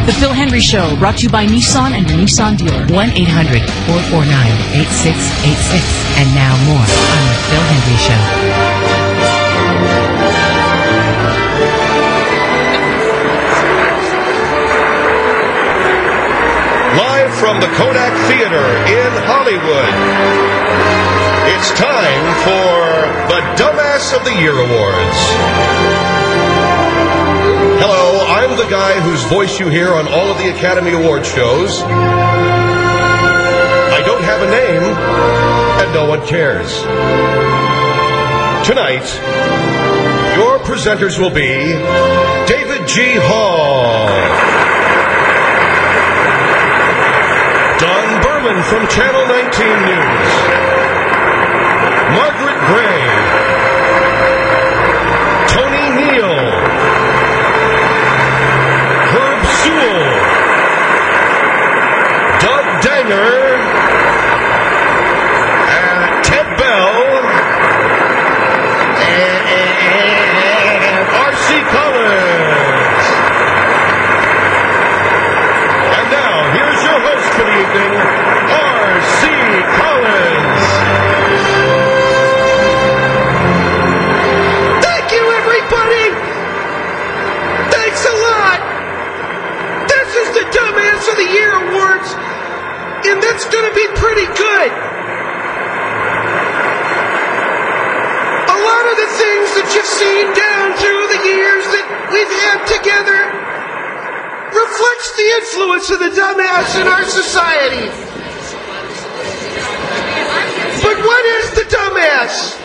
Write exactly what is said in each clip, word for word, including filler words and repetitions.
The Phil Hendry Show, brought to you by Nissan and your Nissan dealer. one eight hundred four four nine eight six eight six. And now more on The Phil Hendry Show. Live from the Kodak Theater in Hollywood, it's time for the Dumbass of the Year Awards. Hello, I'm the guy whose voice you hear on all of the Academy Award shows. I don't have a name, and no one cares. Tonight, your presenters will be David G. Hall, Don Berman from Channel nineteen News, Margaret Gray, Tony Neal, Herb Sewell, Doug Danger, and Ted Bell, and, and R C Collins. And now, here's your host for the evening, R C Collins. Thank you, everybody. Thanks a lot. This is the Dumbass of the Year Awards, and that's going to be pretty good. A lot of the things that you've seen down through the years that we've had together reflects the influence of the dumbass in our society. But what is the dumbass?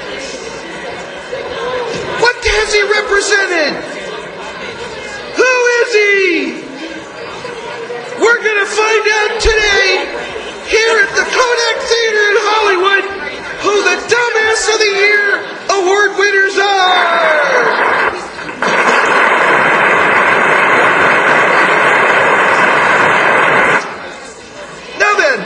What has he represented? Who is he? We're going to find out today here at the Kodak Theater in Hollywood who the Dumbass of the Year award winners are. Now then,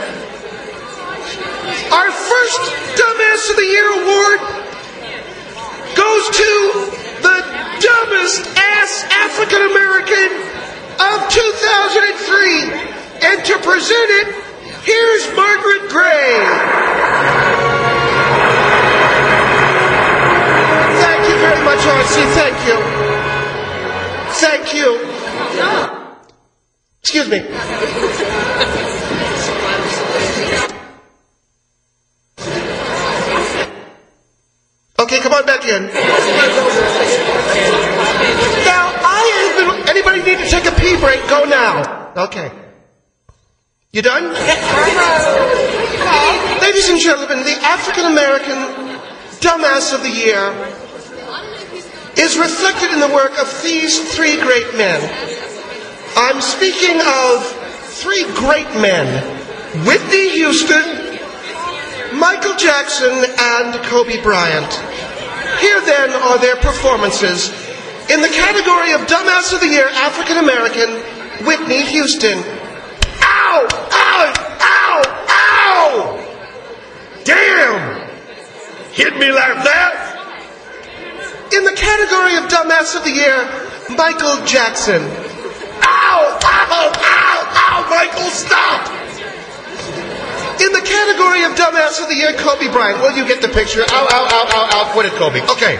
our first Dumbass of the Year award goes to the dumbest ass African American of two thousand three. And to present it, here's Margaret Gray. Thank you very much, R C. Thank you. Thank you. Excuse me. Okay, come on back in. Now, I have been... Anybody need to take a pee break? Go now. Okay. You done? Ladies and gentlemen, the African American Dumbass of the Year is reflected in the work of these three great men. I'm speaking of three great men: Whitney Houston, Michael Jackson, and Kobe Bryant. Here then are their performances. In the category of Dumbass of the Year, African American, Whitney Houston. Ow! Ow! Ow! Ow! Damn! Hit me like that? In the category of Dumbass of the Year, Michael Jackson. Ow! Ow! Ow! Ow! Michael, stop! In the category of Dumbass of the Year, Kobe Bryant. Well, you get the picture. Ow, ow, ow, ow, ow. Quit it, Kobe. Okay.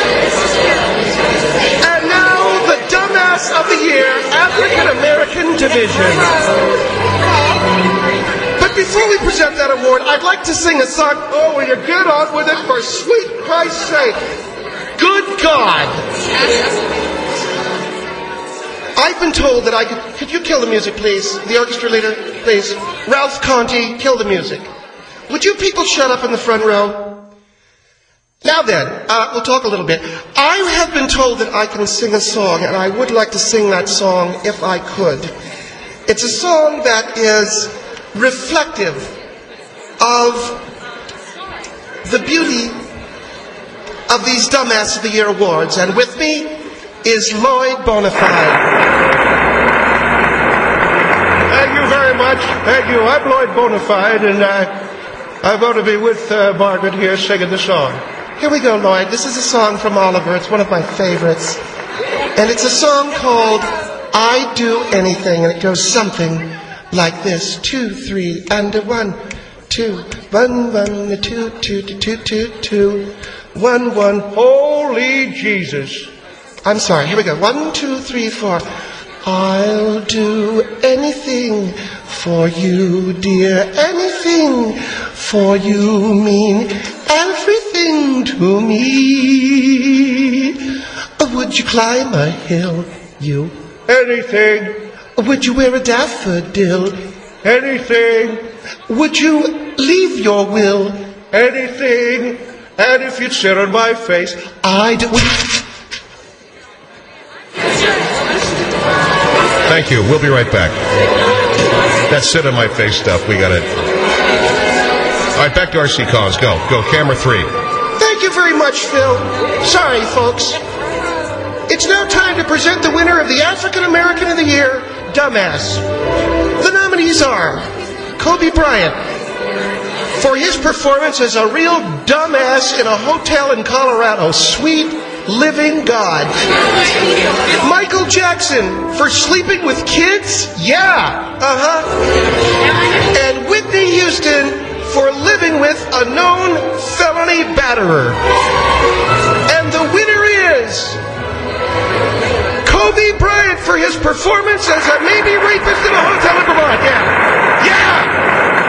And now, the Dumbass of the Year, African American Division. But before we present that award, I'd like to sing a song. Oh, will you get on with it, for sweet Christ's sake? Good God. I've been told that I could... Could you kill the music, please? The orchestra leader, please. Ralph Conti, kill the music. Would you people shut up in the front row? Now then, uh, we'll talk a little bit. I have been told that I can sing a song, and I would like to sing that song if I could. It's a song that is reflective of the beauty of these Dumbass of the Year awards. And with me is Lloyd Bonafide. Thank you very much. Thank you. I'm Lloyd Bonafide, and uh, I'm going to be with uh, Margaret here singing the song. Here we go, Lloyd. This is a song from Oliver. It's one of my favorites. And it's a song called I do anything, and it goes something like this. Two, three, and a one, two, one, one, a two, two, two, two, two, two, one, one. Holy Jesus. I'm sorry, here we go. One, two, three, four. I'll do anything for you, dear. Anything for you mean everything to me. Would you climb a hill, you? Anything. Would you wear a daffodil? Anything. Would you leave your will? Anything. And if you'd sit on my face, I'd... Thank you. We'll be right back. That sit on my face stuff, we got it. All right, back to R C calls. Go. Go. Camera three. Thank you very much, Phil. Sorry, folks. It's now time to present the winner of the African American of the Year, Dumbass. The nominees are Kobe Bryant for his performance as a real dumbass in a hotel in Colorado. Sweet living God. Michael Jackson for sleeping with kids? Yeah. Uh-huh. And Whitney Houston for living with a known felony batterer. And the winner is Kobe Bryant for his performance as a maybe rapist in a hotel in Vermont. Yeah. Yeah.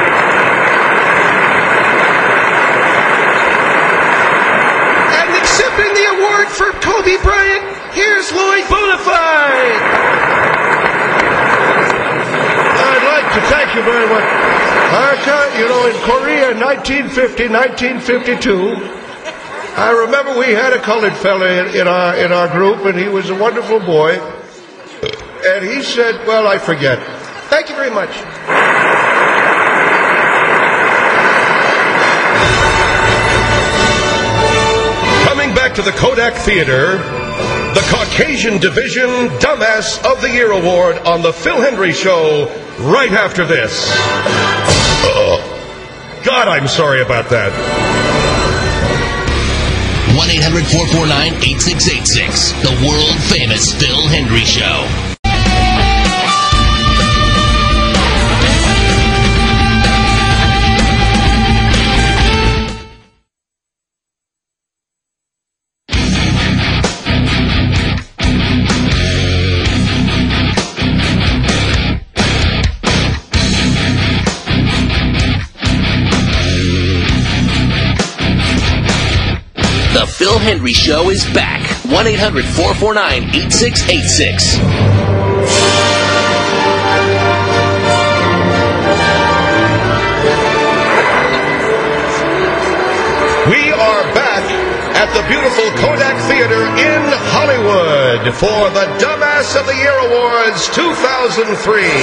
Accepting the award for Kobe Bryant, here's Lloyd Bonafide. I'd like to thank you very much. I can't, you know, in Korea in nineteen fifty, nineteen fifty-two, I remember we had a colored fella in, in our in our group, and he was a wonderful boy. And he said, well, I forget. Thank you very much. Back to the Kodak Theater, the Caucasian Division Dumbass of the Year Award on the Phil Hendrie Show right after this. Uh, God, I'm sorry about that. one eight hundred four four nine eight six eight six, the world-famous Phil Hendrie Show. The Phil Hendrie Show is back. one eight hundred four four nine eight six eight six. We are back at the beautiful Kodak Theater in Hollywood for the Dumbass of the Year Awards two thousand three.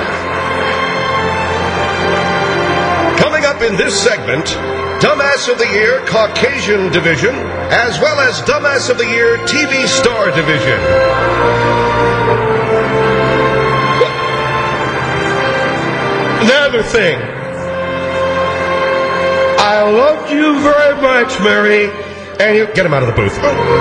Coming up in this segment, Dumbass of the Year Caucasian Division, as well as Dumbass of the Year T V Star Division. Another thing. I loved you very much, Mary. And you get him out of the booth.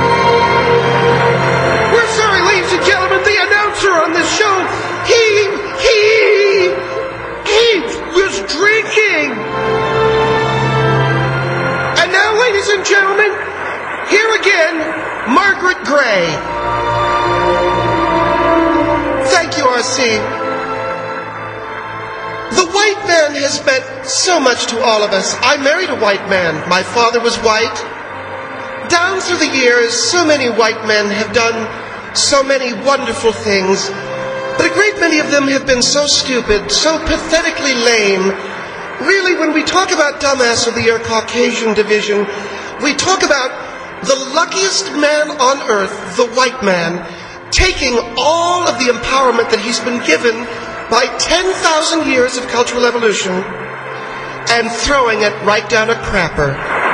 We're sorry, ladies and gentlemen, the announcer on this show, he, he, he was drinking. And now, ladies and gentlemen, here again, Margaret Gray. Thank you, R C. The white man has meant so much to all of us. I married a white man. My father was white. Down through the years, so many white men have done so many wonderful things, but a great many of them have been so stupid, so pathetically lame. Really, when we talk about Dumbass of the Year Caucasian Division, we talk about the luckiest man on earth, the white man, taking all of the empowerment that he's been given by ten thousand years of cultural evolution and throwing it right down a crapper.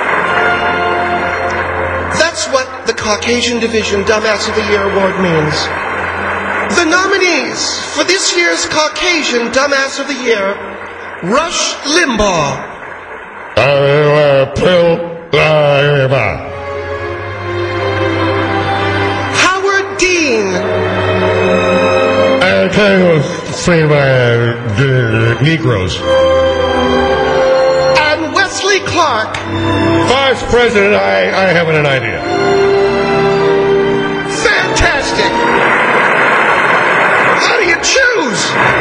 That's what the Caucasian Division Dumbass of the Year Award means. The nominees for this year's Caucasian Dumbass of the Year: Rush Limbaugh, Howard Dean, Trained by uh, Negroes. And Wesley Clark. Vice President, I, I haven't an idea. Fantastic. How do you choose?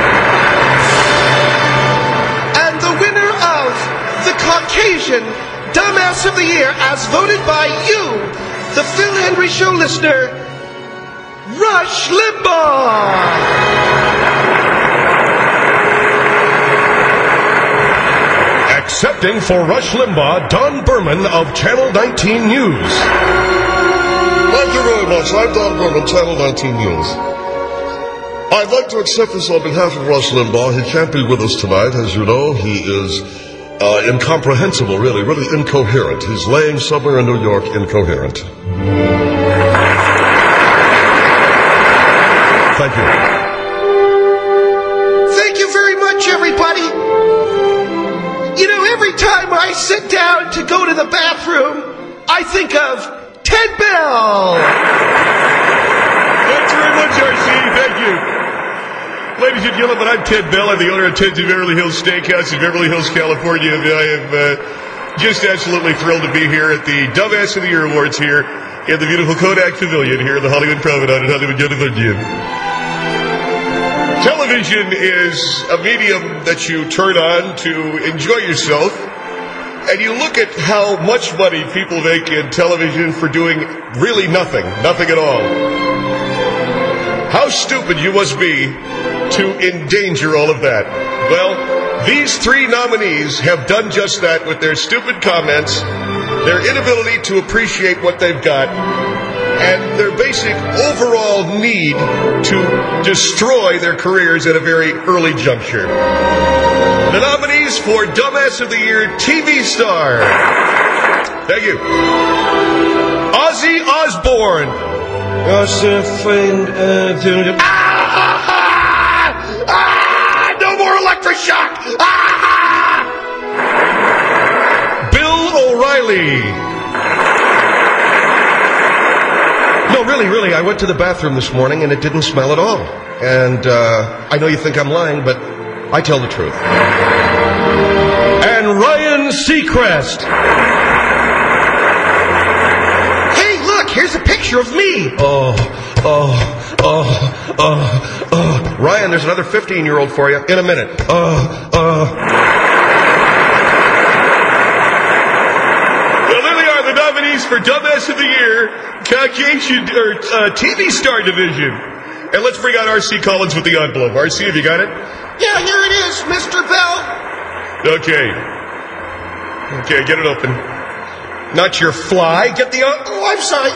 And the winner of the Caucasian Dumbass of the Year, as voted by you, the Phil Hendrie Show listener, Rush Limbaugh. Accepting for Rush Limbaugh, Don Berman of Channel nineteen News. Thank you very much. I'm Don Berman, Channel nineteen News. I'd like to accept this on behalf of Rush Limbaugh. He can't be with us tonight. As you know, he is uh, incomprehensible, really, really incoherent. He's laying somewhere in New York incoherent. Thank you. Thank you very much, everybody. You know, every time I sit down to go to the bathroom, I think of Ted Bell. Thanks very much, R C. Thank you. Ladies and gentlemen, I'm Ted Bell. I'm the owner of Ted's in Beverly Hills Steakhouse in Beverly Hills, California. I am uh, just absolutely thrilled to be here at the Dumbass of the Year Awards here in the beautiful Kodak Pavilion here in the Hollywood Promenade in Hollywood, California. Television is a medium that you turn on to enjoy yourself, and you look at how much money people make in television for doing really nothing, nothing at all. How stupid you must be to endanger all of that. Well, these three nominees have done just that with their stupid comments, their inability to appreciate what they've got, and their basic overall need to destroy their careers at a very early juncture. The nominees for Dumbass of the Year T V Star. Thank you. Ozzy Osbourne. Ah! Ah! No more electroshock! Ah! Bill O'Reilly. No, really, really, I went to the bathroom this morning and it didn't smell at all. And uh, I know you think I'm lying, but I tell the truth. And Ryan Seacrest. Hey, look, here's a picture of me. Oh, oh, oh, oh, oh. Ryan, there's another fifteen-year-old for you in a minute. Uh, uh. Well, there they are, the nominees for Dumbass of the Year, Caucasian or uh, T V Star Division. And let's bring out R C Collins with the envelope. R C, have you got it? Yeah, here it is, Mister Bell. Okay. Okay, get it open. Not your fly. Get the... En- Oh, I'm sorry.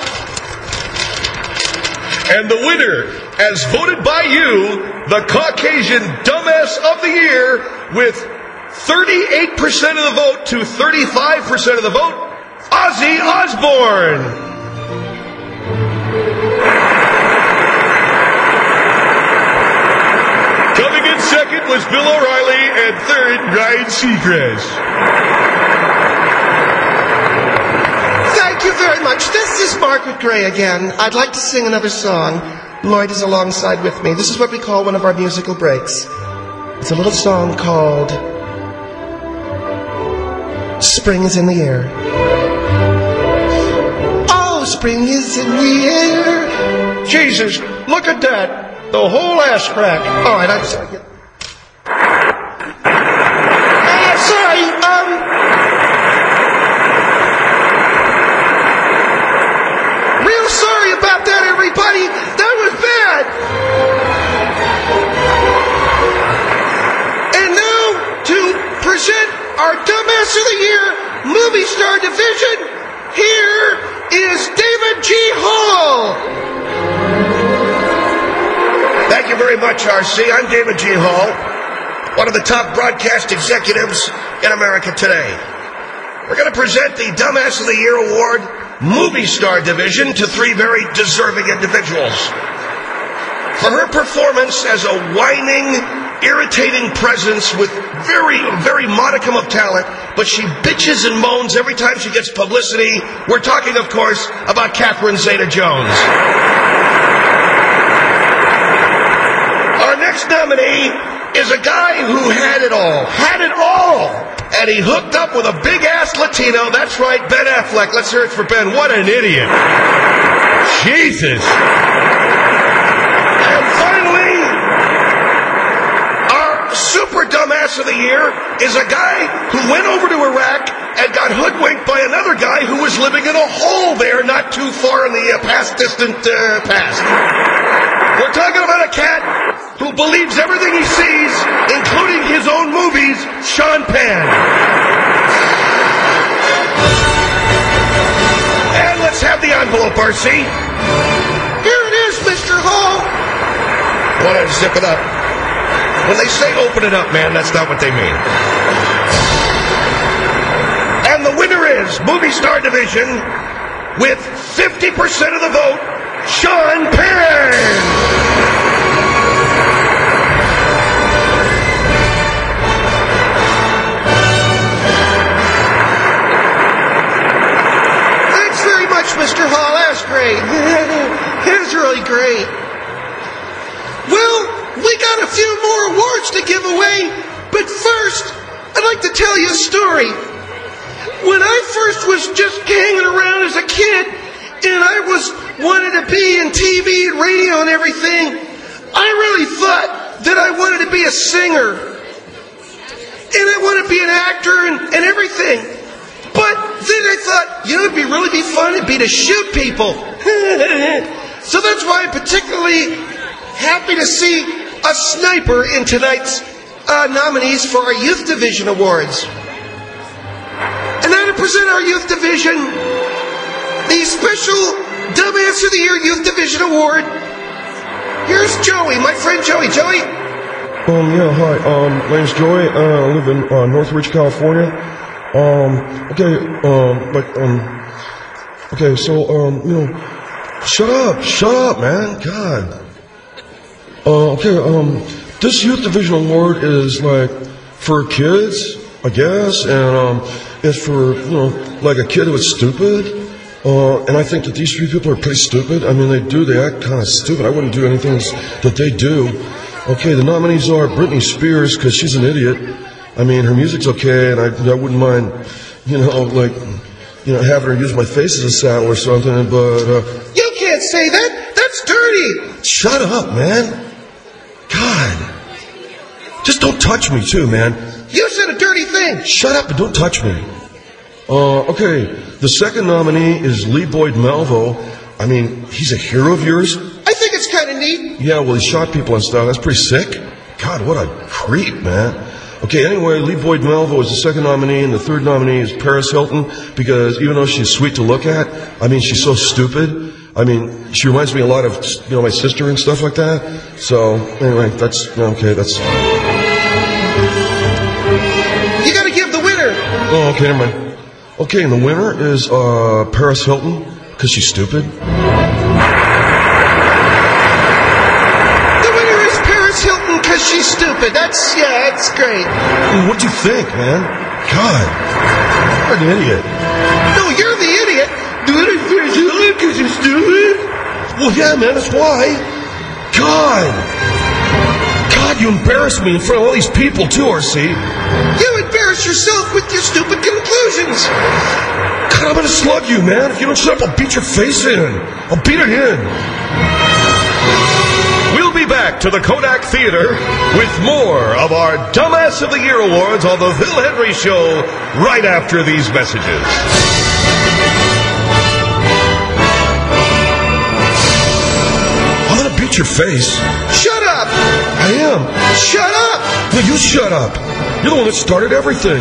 And the winner, as voted by you, the Caucasian Dumbass of the Year, with thirty-eight percent of the vote to thirty-five percent of the vote, Ozzy Osbourne. Coming in second was Bill O'Reilly, and third, Ryan Seacrest. Thank you very much. This is Margaret Gray again. I'd like to sing another song. Lloyd is alongside with me. This is what we call one of our musical breaks. It's a little song called Spring is in the Air. Oh, spring is in the air. Jesus, look at that. The whole ass crack. All right, I'm sorry. Uh, sorry, um... Real sorry about that, everybody. That was bad. And now, to present our Dumbass of the Year Movie Star Division, here is David G. Hall. Thank you very much, R C. I'm David G. Hall, one of the top broadcast executives in America today. We're going to present the Dumbass of the Year Award Movie Star Division to three very deserving individuals. For her performance as a whining, irritating presence with very, very modicum of talent, but she bitches and moans every time she gets publicity. We're talking, of course, about Catherine Zeta-Jones. next nominee is a guy who had it all. Had it all. And he hooked up with a big-ass Latino. That's right, Ben Affleck. Let's hear it for Ben. What an idiot. Jesus. And finally, our super dumbass of the year is a guy who went over to Iraq and got hoodwinked by another guy who was living in a hole there not too far in the uh, past distant uh, past. We're talking about a cat who believes everything he sees, including his own movies, Sean Penn. And let's have the envelope, R C. Here it is, Mister Hall. Want to zip it up? When they say open it up, man, that's not what they mean. And the winner is Movie Star Division with fifty percent of the vote, Sean Penn. Thanks very much, Mister Hall. That's great. It was really great. Well, we got a few more awards to give away, but first, I'd like to tell you a story. When I first was just hanging around as a kid, and I was wanted to be in T V and radio and everything, I really thought that I wanted to be a singer. And I wanted to be an actor and, and everything. But then I thought, you know, it'd be really be fun, it'd be to shoot people. So that's why I'm particularly happy to see a sniper in tonight's uh, nominees for our Youth Division Awards. And now to present our Youth Division, the special Dumbass of the Year Youth Division Award. Here's Joey, my friend Joey. Joey? Um, yeah, hi. Um, my name's Joey. Uh, I live in uh, Northridge, California. Um, okay, um, like, um, okay, so, um, you know, shut up, shut up, man. God. Uh, okay, um, this Youth Division Award is, like, for kids, I guess, and, um, it's for, you know, like a kid who was stupid. Uh, and I think that these three people are pretty stupid. I mean, they do, they act kind of stupid. I wouldn't do anything that they do. Okay, the nominees are Britney Spears, because she's an idiot. I mean, her music's okay, and I, I wouldn't mind, you know, like, you know, having her use my face as a saddle or something, but, uh... You can't say that! That's dirty! Shut up, man! God. Just don't touch me, too, man. You said a dirty thing! Shut up and don't touch me. Uh, okay, the second nominee is Lee Boyd Malvo. I mean, he's a hero of yours? I think it's kind of neat. Yeah, well, he shot people and stuff. That's pretty sick. God, what a creep, man. Okay, anyway, Lee Boyd Malvo is the second nominee, and the third nominee is Paris Hilton, because even though she's sweet to look at, I mean, she's so stupid. I mean, she reminds me a lot of, you know, my sister and stuff like that. So, anyway, that's, okay, that's... You gotta give the winner. Oh, okay, never mind. Okay, and the winner is, uh, Paris Hilton, because she's stupid. She's stupid. That's, yeah, that's great. What'd you think, man? God, you're an idiot. No, you're the idiot. Do it because you're stupid? Well, yeah, man, that's why. God. God, you embarrass me in front of all these people, too, R C. You embarrass yourself with your stupid conclusions. God, I'm gonna slug you, man. If you don't shut up, I'll beat your face in. I'll beat it in. We'll be back to the Kodak Theater with more of our Dumbass of the Year Awards on the Phil Henry Show right after these messages. I'm gonna beat your face. Shut up! I am. Shut up! No, you shut up. You're the one that started everything.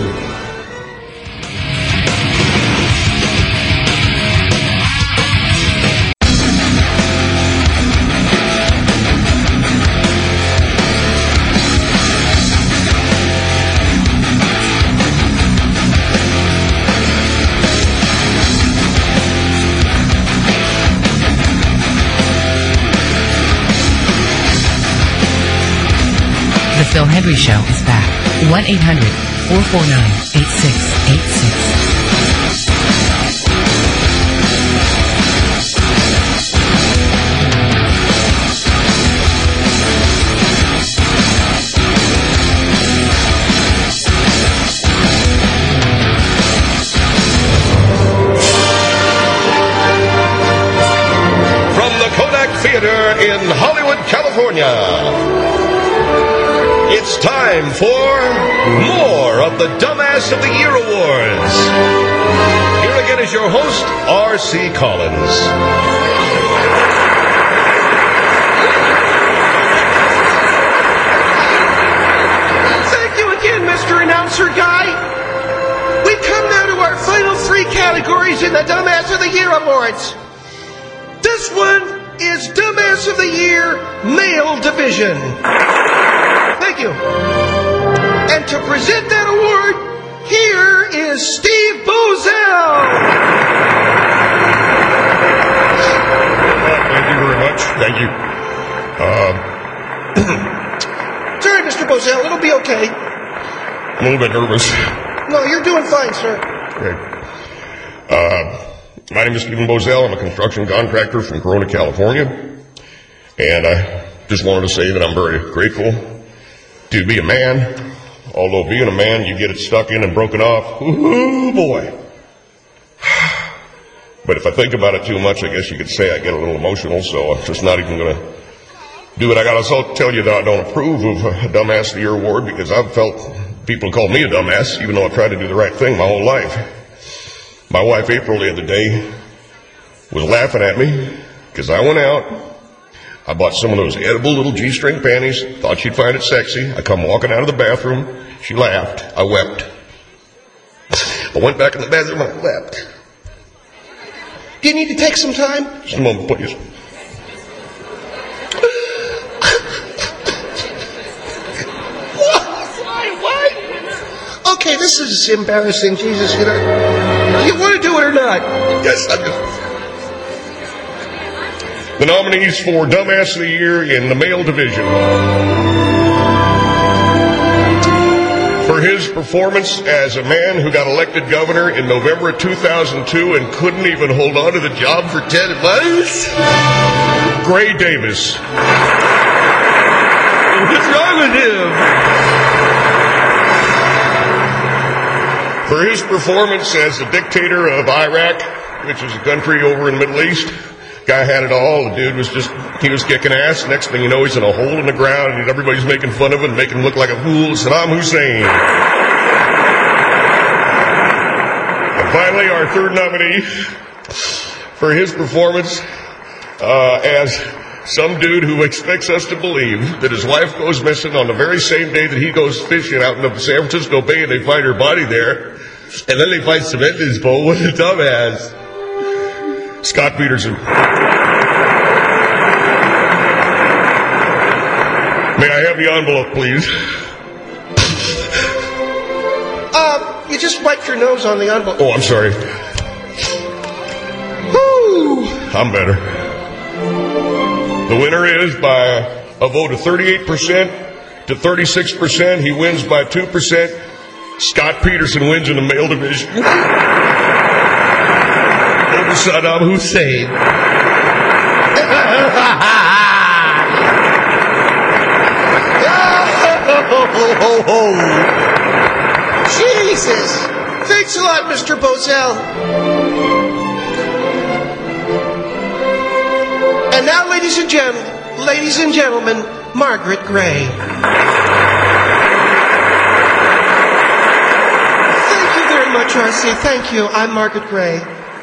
The Phil Henry Show is back. one eight hundred four four nine eight six eight six. California. It's time for more of the Dumbass of the Year Awards. Here again is your host, R C Collins. Thank you again, Mister Announcer Guy. We've come now to our final three categories in the Dumbass of the Year Awards. This one is Dumbass of the Year Male Division. Thank you. And to present that award, here is Steve Bozell. Thank you very much. Thank you. Um, Sorry, Mister Bozell, it'll be okay. I'm a little bit nervous. No, you're doing fine, sir. Okay. Uh, my name is Stephen Bozell. I'm a construction contractor from Corona, California. And I just wanted to say that I'm very grateful to be a man. Although being a man, you get it stuck in and broken off. Ooh, boy. But if I think about it too much, I guess you could say I get a little emotional, so I'm just not even going to do it. I got to tell you that I don't approve of a Dumbass of the Year award because I've felt people call me a dumbass, even though I've tried to do the right thing my whole life. My wife, April, the other day was laughing at me because I went out. I bought some of those edible little G-string panties, thought she'd find it sexy. I come walking out of the bathroom. She laughed. I wept. I went back in the bathroom. I wept. Do you need to take some time? Just a moment, please. Why? Why? Okay, this is embarrassing, Jesus. You know, you want to do it or not? Yes, I do. The nominees for Dumbass of the Year in the male division. For his performance as a man who got elected governor in November of two thousand two and couldn't even hold on to the job for ten months, Gray Davis. What's wrong with him? For his performance as the dictator of Iraq, which is a country over in the Middle East, guy had it all. The dude was just, he was kicking ass. Next thing you know, he's in a hole in the ground, and everybody's making fun of him and making him look like a fool. Saddam Hussein. And finally, our third nominee for his performance uh, as some dude who expects us to believe that his wife goes missing on the very same day that he goes fishing out in the San Francisco Bay, and they find her body there, and then they find cement in his bowl. What a dumbass. Scott Peterson. May I have the envelope, please? Uh, you just wiped your nose on the envelope. Oh, I'm sorry. Woo! I'm better. The winner is by a vote of thirty-eight percent to thirty-six percent. He wins by two percent. Scott Peterson wins in the male division. Over Saddam Hussein. ho, ho, ho. Jesus. Thanks a lot, Mister Bozell. And now, ladies and gentlemen, ladies and gentlemen, Margaret Gray. Thank you very much, R C. Thank you. I'm Margaret Gray.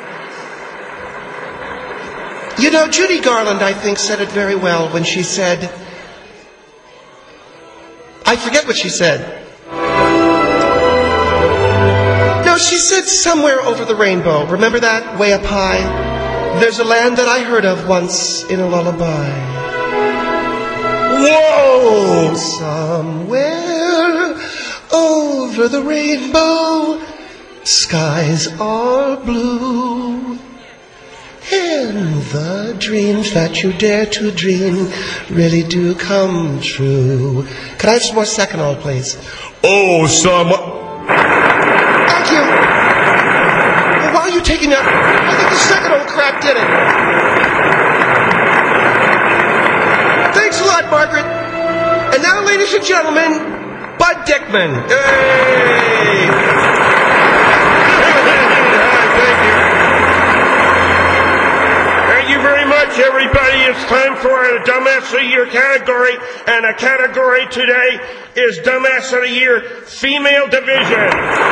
You know, Judy Garland, I think, said it very well when she said, I forget what she said. No, she said somewhere over the rainbow. Remember that? Way up high. There's a land that I heard of once in a lullaby. Whoa! Somewhere over the rainbow, skies are blue. And the dreams that you dare to dream really do come true. Could I have some more second all, please? Oh, some... Thank you. Well, while you're taking that, I think the second old crap did it. Thanks a lot, Margaret. And now, ladies and gentlemen, Bud Dickman. Hey! Thank you. Thank you very much. much, everybody. It's time for the Dumbass of the Year category, and the category today is Dumbass of the Year Female Division.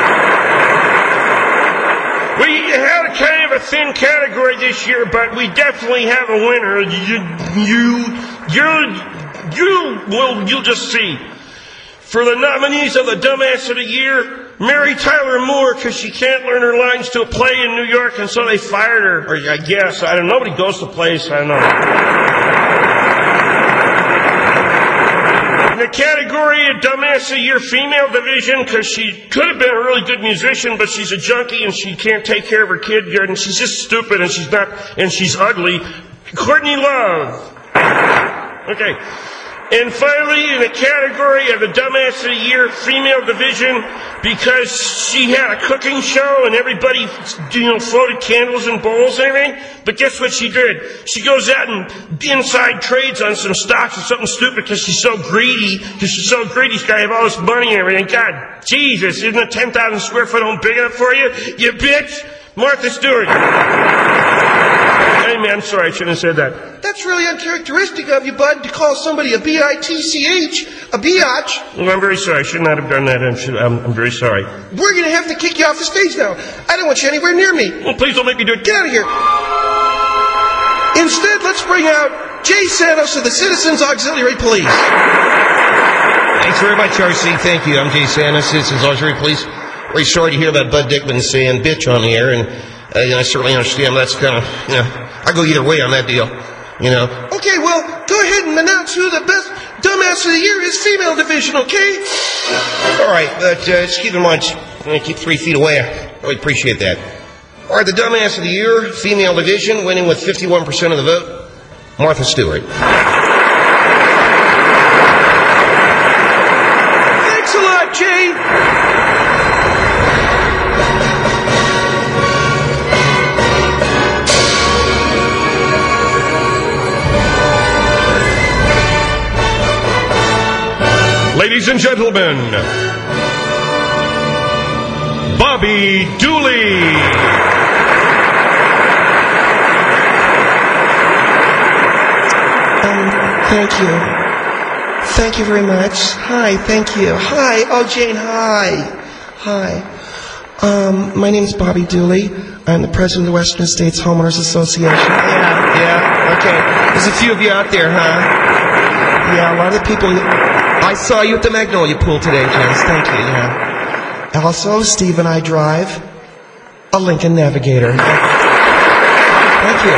We had a kind of a thin category this year, but we definitely have a winner. You, you, you, you will, you'll just see. For the nominees of the Dumbass of the Year, Mary Tyler Moore, because she can't learn her lines to a play in New York, and so they fired her. Or I guess, I don't know, nobody goes to plays, I don't know. In the category of Dumbass of the Year Female Division, because she could have been a really good musician, but she's a junkie and she can't take care of her kid, and she's just stupid and she's not, and she's ugly, Courtney Love. Okay. And finally, in the category of the Dumbass of the Year Female Division, because she had a cooking show and everybody, you know, floated candles and bowls and everything. But guess what she did? She goes out and inside trades on some stocks or something stupid because she's so greedy. Because she's so greedy, she's got to have all this money and everything. God, Jesus, isn't a ten thousand square foot home big enough for you? You bitch! Martha Stewart. Hey, man, I'm sorry, I shouldn't have said that. That's really uncharacteristic of you, bud, to call somebody a B I T C H, a biatch. Well, I'm very sorry. I should not have done that. I'm, should, I'm, I'm very sorry. We're going to have to kick you off the stage now. I don't want you anywhere near me. Well, please don't make me do it. Get out of here. Instead, let's bring out Jay Santos of the Citizens Auxiliary Police. Thanks very much, R C. Thank you. I'm Jay Santos, Citizens Auxiliary Police. Very sorry to hear about Bud Dickman saying bitch on the air, and uh, you know, I certainly understand that's kind of, you know, I go either way on that deal, you know. Okay, well, go ahead and announce who the best Dumbass of the Year is, female division, okay? All right, but uh, just keep in mind, I'm going to keep three feet away. I really appreciate that. All right, the Dumbass of the Year, female division, winning with fifty-one percent of the vote, Martha Stewart. Thanks a lot, Jay. Ladies and gentlemen, Bobby Dooley. Um, thank you. Thank you very much. Hi, thank you. Hi. Oh, Jane, hi. Hi. Um, my name's Bobby Dooley. I'm the president of the Western States Homeowners Association. Yeah, yeah, okay. There's a few of you out there, huh? Yeah, a lot of the people... I saw you at the Magnolia Pool today, Janice. Thank you, yeah. Also, Steve and I drive a Lincoln Navigator. Thank you.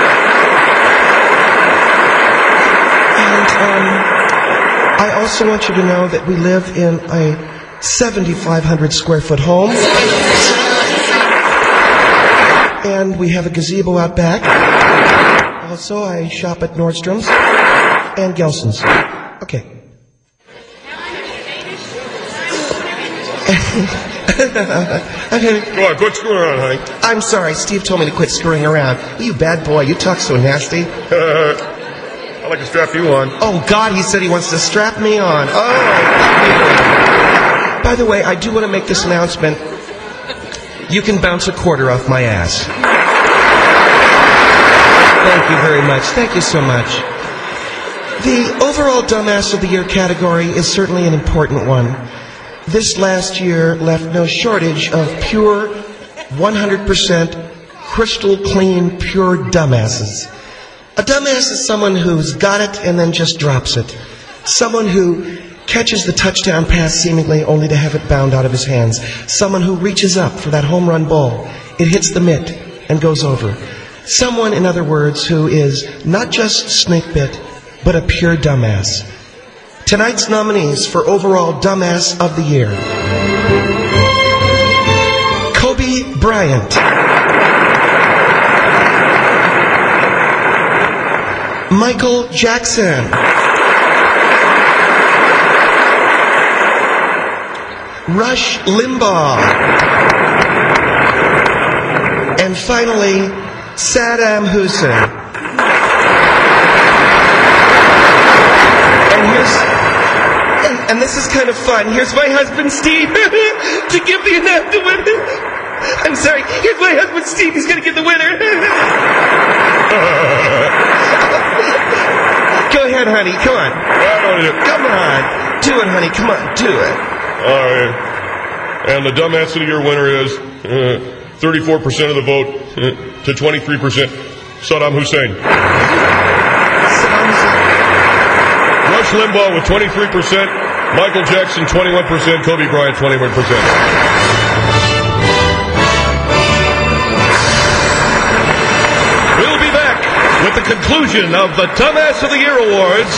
And um, I also want you to know that we live in a seventy-five hundred square foot home. And we have a gazebo out back. Also, I shop at Nordstrom's and Gelson's. Okay. Okay. Go on, quit screwing around, honey. I'm sorry, Steve told me to quit screwing around. You bad boy, you talk so nasty. I'd like to strap you on. Oh, God, he said he wants to strap me on. Oh. By the way, I do want to make this announcement. You can bounce a quarter off my ass. Thank you very much. Thank you so much. The overall Dumbass of the Year category is certainly an important one. This last year left no shortage of pure, one hundred percent, crystal clean, pure dumbasses. A dumbass is someone who's got it and then just drops it. Someone who catches the touchdown pass seemingly only to have it bound out of his hands. Someone who reaches up for that home run ball. It hits the mitt and goes over. Someone, in other words, who is not just snake bit, but a pure dumbass. Tonight's nominees for overall Dumbass of the Year. Kobe Bryant. Michael Jackson. Rush Limbaugh. And finally, Saddam Hussein. And here's, and, and this is kind of fun. Here's my husband, Steve, to give the the winner. I'm sorry. Here's my husband, Steve. He's going to give the winner. Go ahead, honey. Come on. Come on. Do it, honey. Come on. Do it. All right. And the dumbass of the year winner is uh, thirty-four percent of the vote uh, to twenty-three percent. Saddam Hussein. Saddam Hussein. Rush Limbaugh with twenty-three percent. Michael Jackson, twenty-one percent. Kobe Bryant, twenty-one percent. We'll be back with the conclusion of the Dumbass of the Year Awards.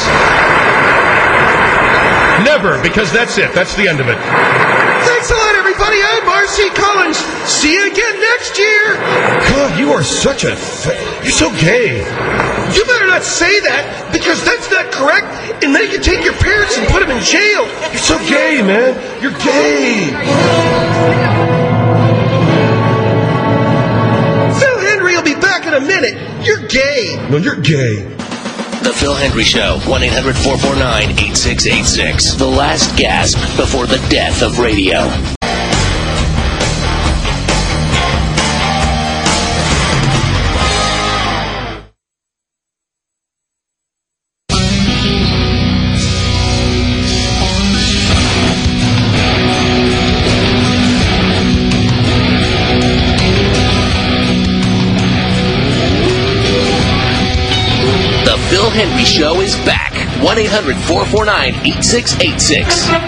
Never, because that's it. That's the end of it. Thanks a lot, everybody. I'm Marcy Collins. See you again next year. God, you are such a... Fa- You're so gay. You better not say that, because that's not correct, and they can take your parents and put them in jail. You're so gay, man. You're gay. Phil Henry will be back in a minute. You're gay. No, you're gay. The Phil Hendry Show, one eight hundred four four nine eight six eight six. The last gasp before the death of radio. Phil Hendry Show is back. one eight hundred four four nine eight six eight six. From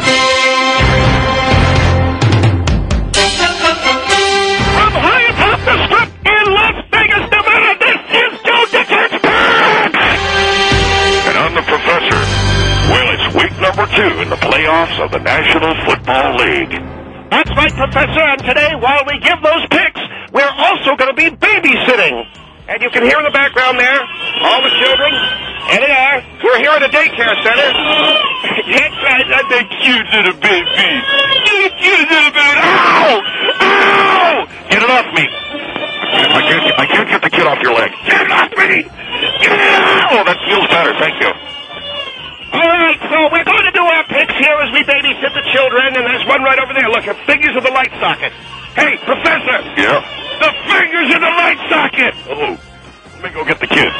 high atop the strip in Las Vegas, Nevada, this is Joe Dicker's back! And I'm the professor. Well, it's week number two in the playoffs of the National Football League. That's right, Professor, and today, while we give those picks, we're also going to be babysitting. And you can hear in the background there, all the children, and they are. We're here at a daycare center. That's right, I'm a cute little baby. Cute, cute little baby. Ow! Ow! Get it off me. I can't, I can't get the kid off your leg. Get it off me! Get it off! Oh, that feels better, thank you. All right, so we're going to do our picks here as we babysit the children, and there's one right over there. Look, the fingers of the light socket. Hey, Professor! Yeah? The fingers in the light socket! Oh, let me go get the kid.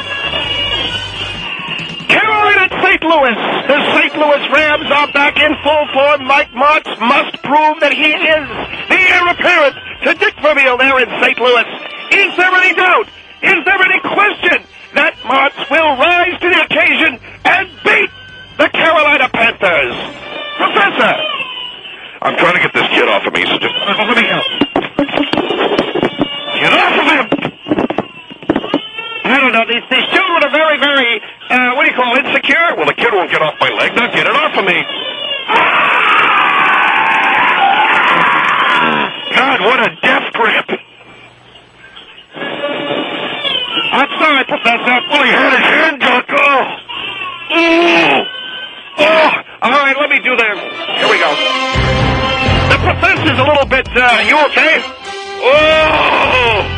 Carolina at Saint Louis. The Saint Louis Rams are back in full form. Mike Martz must prove that he is the heir apparent to Dick Vermeil there in Saint Louis. Is there any doubt? Is there any question that Martz will rise to the occasion and beat the Carolina Panthers? Professor! I'm trying to get this kid off of me, so just let me help. Get off of him! I don't know, these, these children are very, very, uh, what do you call it, insecure? Well, the kid won't get off my leg. Now get it off of me. God, what a death grip. I'm sorry, Professor. Well, he had his hand gun. Oh. Oh! Oh! All right, let me do the... Here we go. The Professor's a little bit, uh, you okay? Oh!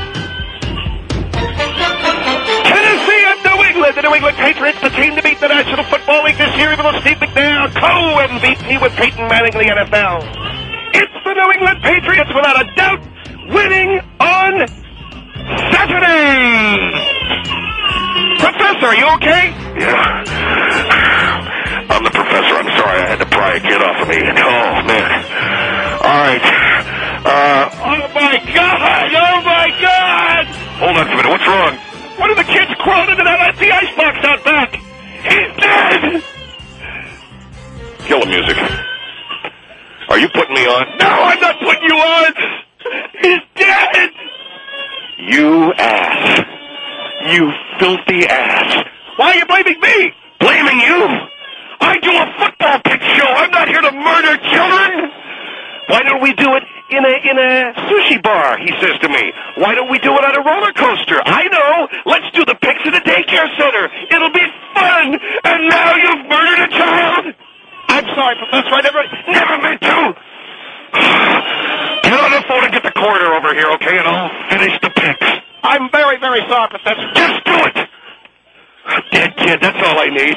Tennessee and New England. The New England Patriots, the team to beat the National Football League this year, even though Steve McNair co-M V P with Peyton Manning in the N F L. It's the New England Patriots, without a doubt, winning on Saturday. Professor, are you okay? Yeah. I'm the professor. I'm sorry. I had to pry a kid off of me. Oh, man. All right. Uh, oh, my God. Oh, my God. Hold on a minute. What's wrong? One of the kids crawled into that empty icebox out back. He's dead. Kill the music. Are you putting me on? No, I'm not putting you on. He's dead. You ass. You filthy ass. Why are you blaming me? Blaming you? I do a football pick show. I'm not here to murder children. Why don't we do it in a in a sushi bar, he says to me. Why don't we do it on a roller coaster? I know. Let's do the picks at a daycare center. It'll be fun. And now you've murdered a child. I'm sorry, Professor. I never, never meant to. Get on the phone and get the coroner over here, okay? And I'll finish the picks. I'm very, very sorry, Professor. Just do it. A dead kid, that's all I need.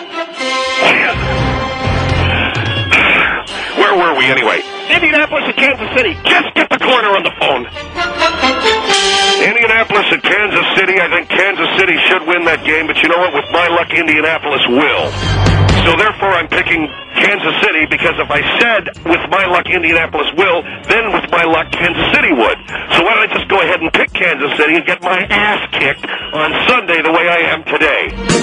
Where were we anyway? Indianapolis and Kansas City. Just get the coroner on the phone. Indianapolis at Kansas City. I think Kansas City should win that game, but you know what? With my luck, Indianapolis will. So therefore, I'm picking Kansas City, because if I said, with my luck, Indianapolis will, then with my luck, Kansas City would. So why don't I just go ahead and pick Kansas City and get my ass kicked on Sunday the way I am today?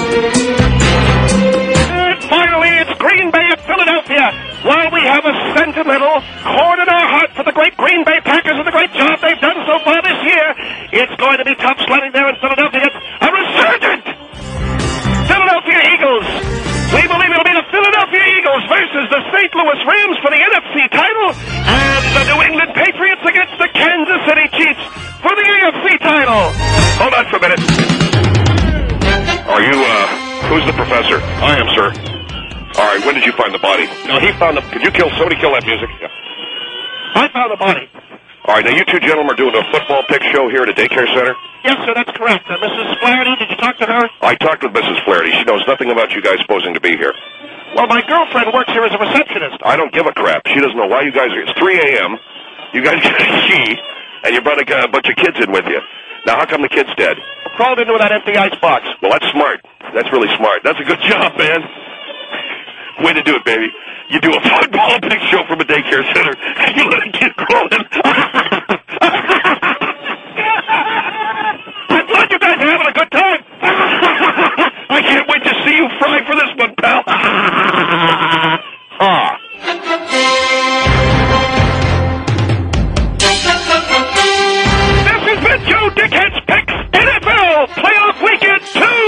And finally, it's Green Bay at Philadelphia. While we have a sentimental chord in our heart for the great Green Bay Packers and the great job they've done so far this year, it's going to be tough sledding there in Philadelphia. It's a resurgent Philadelphia Eagles. We believe it'll be the Philadelphia Eagles versus the Saint Louis Rams for the N F C title, and the New England Patriots against the Kansas City Chiefs for the A F C title. Hold on for a minute. Are you, uh, who's the professor? I am, sir. All right, when did you find the body? No, he found the... Could you kill... Somebody kill that music? Yeah. I found the body. All right, now you two gentlemen are doing a football pick show here at a daycare center? Yes, sir, that's correct. Uh, Missus Flaherty, did you talk to her? I talked with Missus Flaherty. She knows nothing about you guys supposing to be here. Well, my girlfriend works here as a receptionist. I don't give a crap. She doesn't know why you guys are... It's three a.m. You guys got a key, and you brought a, a bunch of kids in with you. Now, how come the kid's dead? Crawled into that empty icebox. Well, that's smart. That's really smart. That's a good job, man. Way to do it, baby. You do a football pick show from a daycare center, and you let a kid crawl in. I'm glad you guys are having a good time. I can't wait to see you fry for this one, pal. Ah. This has been Joe Dickhead's Picks N F L Playoff Weekend two.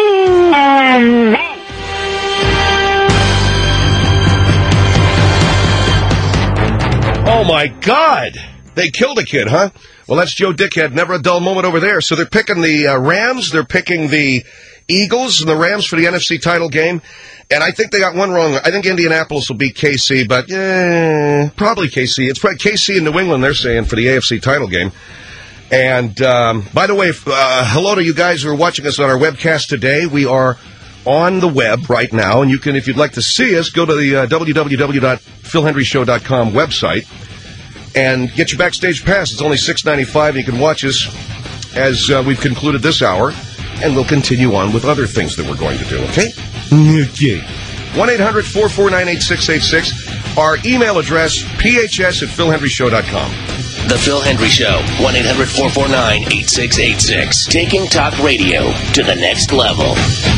Oh, my God. They killed a kid, huh? Well, that's Joe Dickhead. Never a dull moment over there. So they're picking the uh, Rams. They're picking the Eagles and the Rams for the N F C title game. And I think they got one wrong. I think Indianapolis will beat K C, but eh, probably K C. It's probably K C and New England, they're saying, for the A F C title game. And, um, by the way, uh, hello to you guys who are watching us on our webcast today. We are on the web right now, and you can, if you'd like to see us, go to the uh, w w w dot phil hendry show dot com website and get your backstage pass. It's only six ninety-five, and you can watch us as uh, we've concluded this hour, and we'll continue on with other things that we're going to do, okay? Okay. one eight hundred four four nine eight six eight six. Our email address, p h s at phil hendry show dot com. The Phil Hendry Show, one eight hundred four four nine eight six eight six. Taking talk radio to the next level.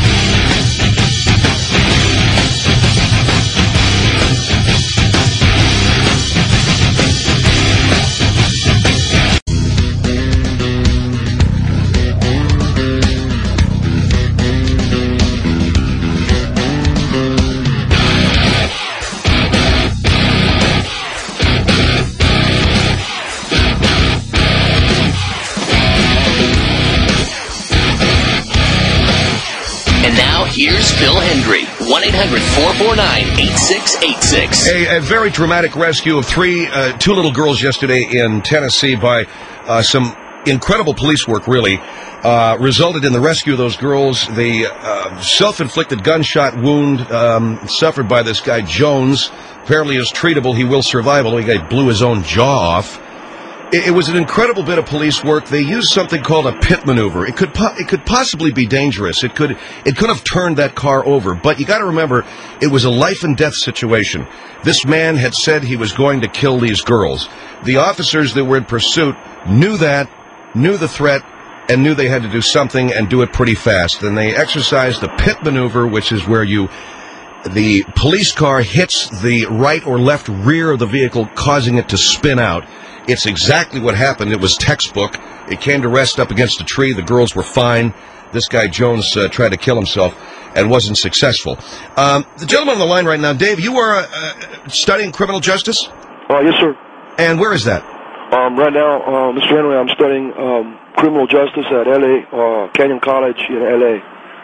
Here's Phil Hendry, one eight hundred four four nine eight six eight six. A, a very dramatic rescue of three, uh, two little girls yesterday in Tennessee by uh, some incredible police work, really, uh, resulted in the rescue of those girls. The uh, self-inflicted gunshot wound um, suffered by this guy, Jones, apparently is treatable. He will survive, although he blew his own jaw off. It, it was an incredible bit of police work. They used something called a pit maneuver. It could po- it could possibly be dangerous. It could it could have turned that car over. But you got to remember, it was a life and death situation. This man had said he was going to kill these girls. The officers that were in pursuit knew that, knew the threat, and knew they had to do something and do it pretty fast. And they exercised the pit maneuver, which is where you the police car hits the right or left rear of the vehicle, causing it to spin out. It's exactly what happened. It was textbook. It came to rest up against a tree. The girls were fine. This guy, Jones, uh, tried to kill himself and wasn't successful. Um, the gentleman on the line right now, Dave, you are uh, studying criminal justice? Uh, yes, sir. And where is that? Um, right now, uh, Mister Henry, I'm studying um, criminal justice at L A, uh, Canyon College in L A.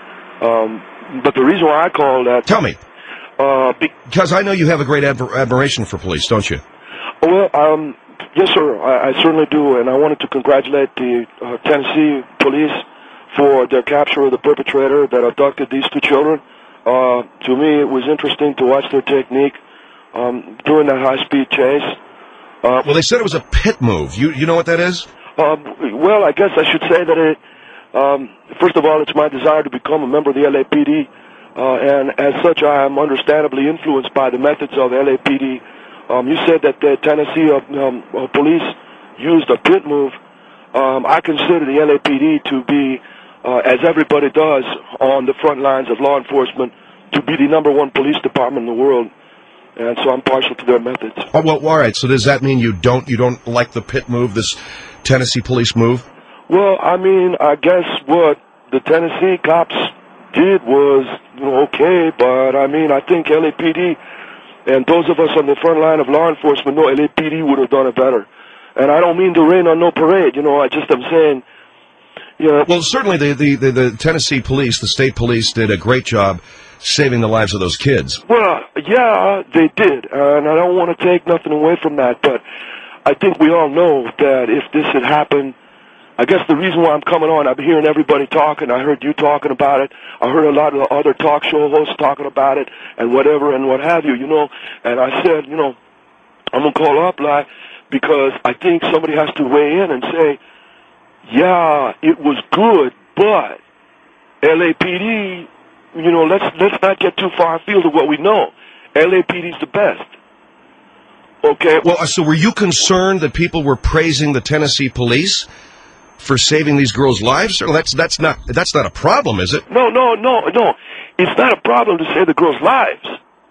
Um, but the reason why I call that... Tell me. Uh, be- because I know you have a great admir- admiration for police, don't you? Well, um... yes, sir, I, I certainly do, and I wanted to congratulate the uh, Tennessee police for their capture of the perpetrator that abducted these two children. Uh, to me, it was interesting to watch their technique um, during that high-speed chase. Uh, well, they said it was a pit move. You you know what that is? Um, well, I guess I should say that it, um, first of all, it's my desire to become a member of the L A P D, uh, and as such, I am understandably influenced by the methods of L A P D. Um, you said that the Tennessee uh, um, uh, police used a pit move. Um, I consider the L A P D to be, uh, as everybody does on the front lines of law enforcement, to be the number one police department in the world. And so I'm partial to their methods. Oh, well, all right. So does that mean you don't you don't like the pit move, this Tennessee police move? Well, I mean, I guess what the Tennessee cops did was, you know, okay, but I mean, I think L A P D and those of us on the front line of law enforcement know L A P D would have done it better. And I don't mean to rain on no parade, you know. I just am saying, you know. Well, certainly the the, the, the Tennessee police, the state police, did a great job saving the lives of those kids. Well, yeah, they did, and I don't want to take nothing away from that, but I think we all know that if this had happened, I guess the reason why I'm coming on, I've been hearing everybody talking, I heard you talking about it, I heard a lot of the other talk show hosts talking about it, and whatever, and what have you, you know, and I said, you know, I'm going to call up, like, because I think somebody has to weigh in and say, yeah, it was good, but L A P D, you know, let's let's not get too far afield of what we know. L A P D's the best. Okay. Well, so were you concerned that people were praising the Tennessee police for saving these girls' lives? Or that's that's not that's not a problem, is it? No, no, no, no. It's not a problem to save the girls' lives.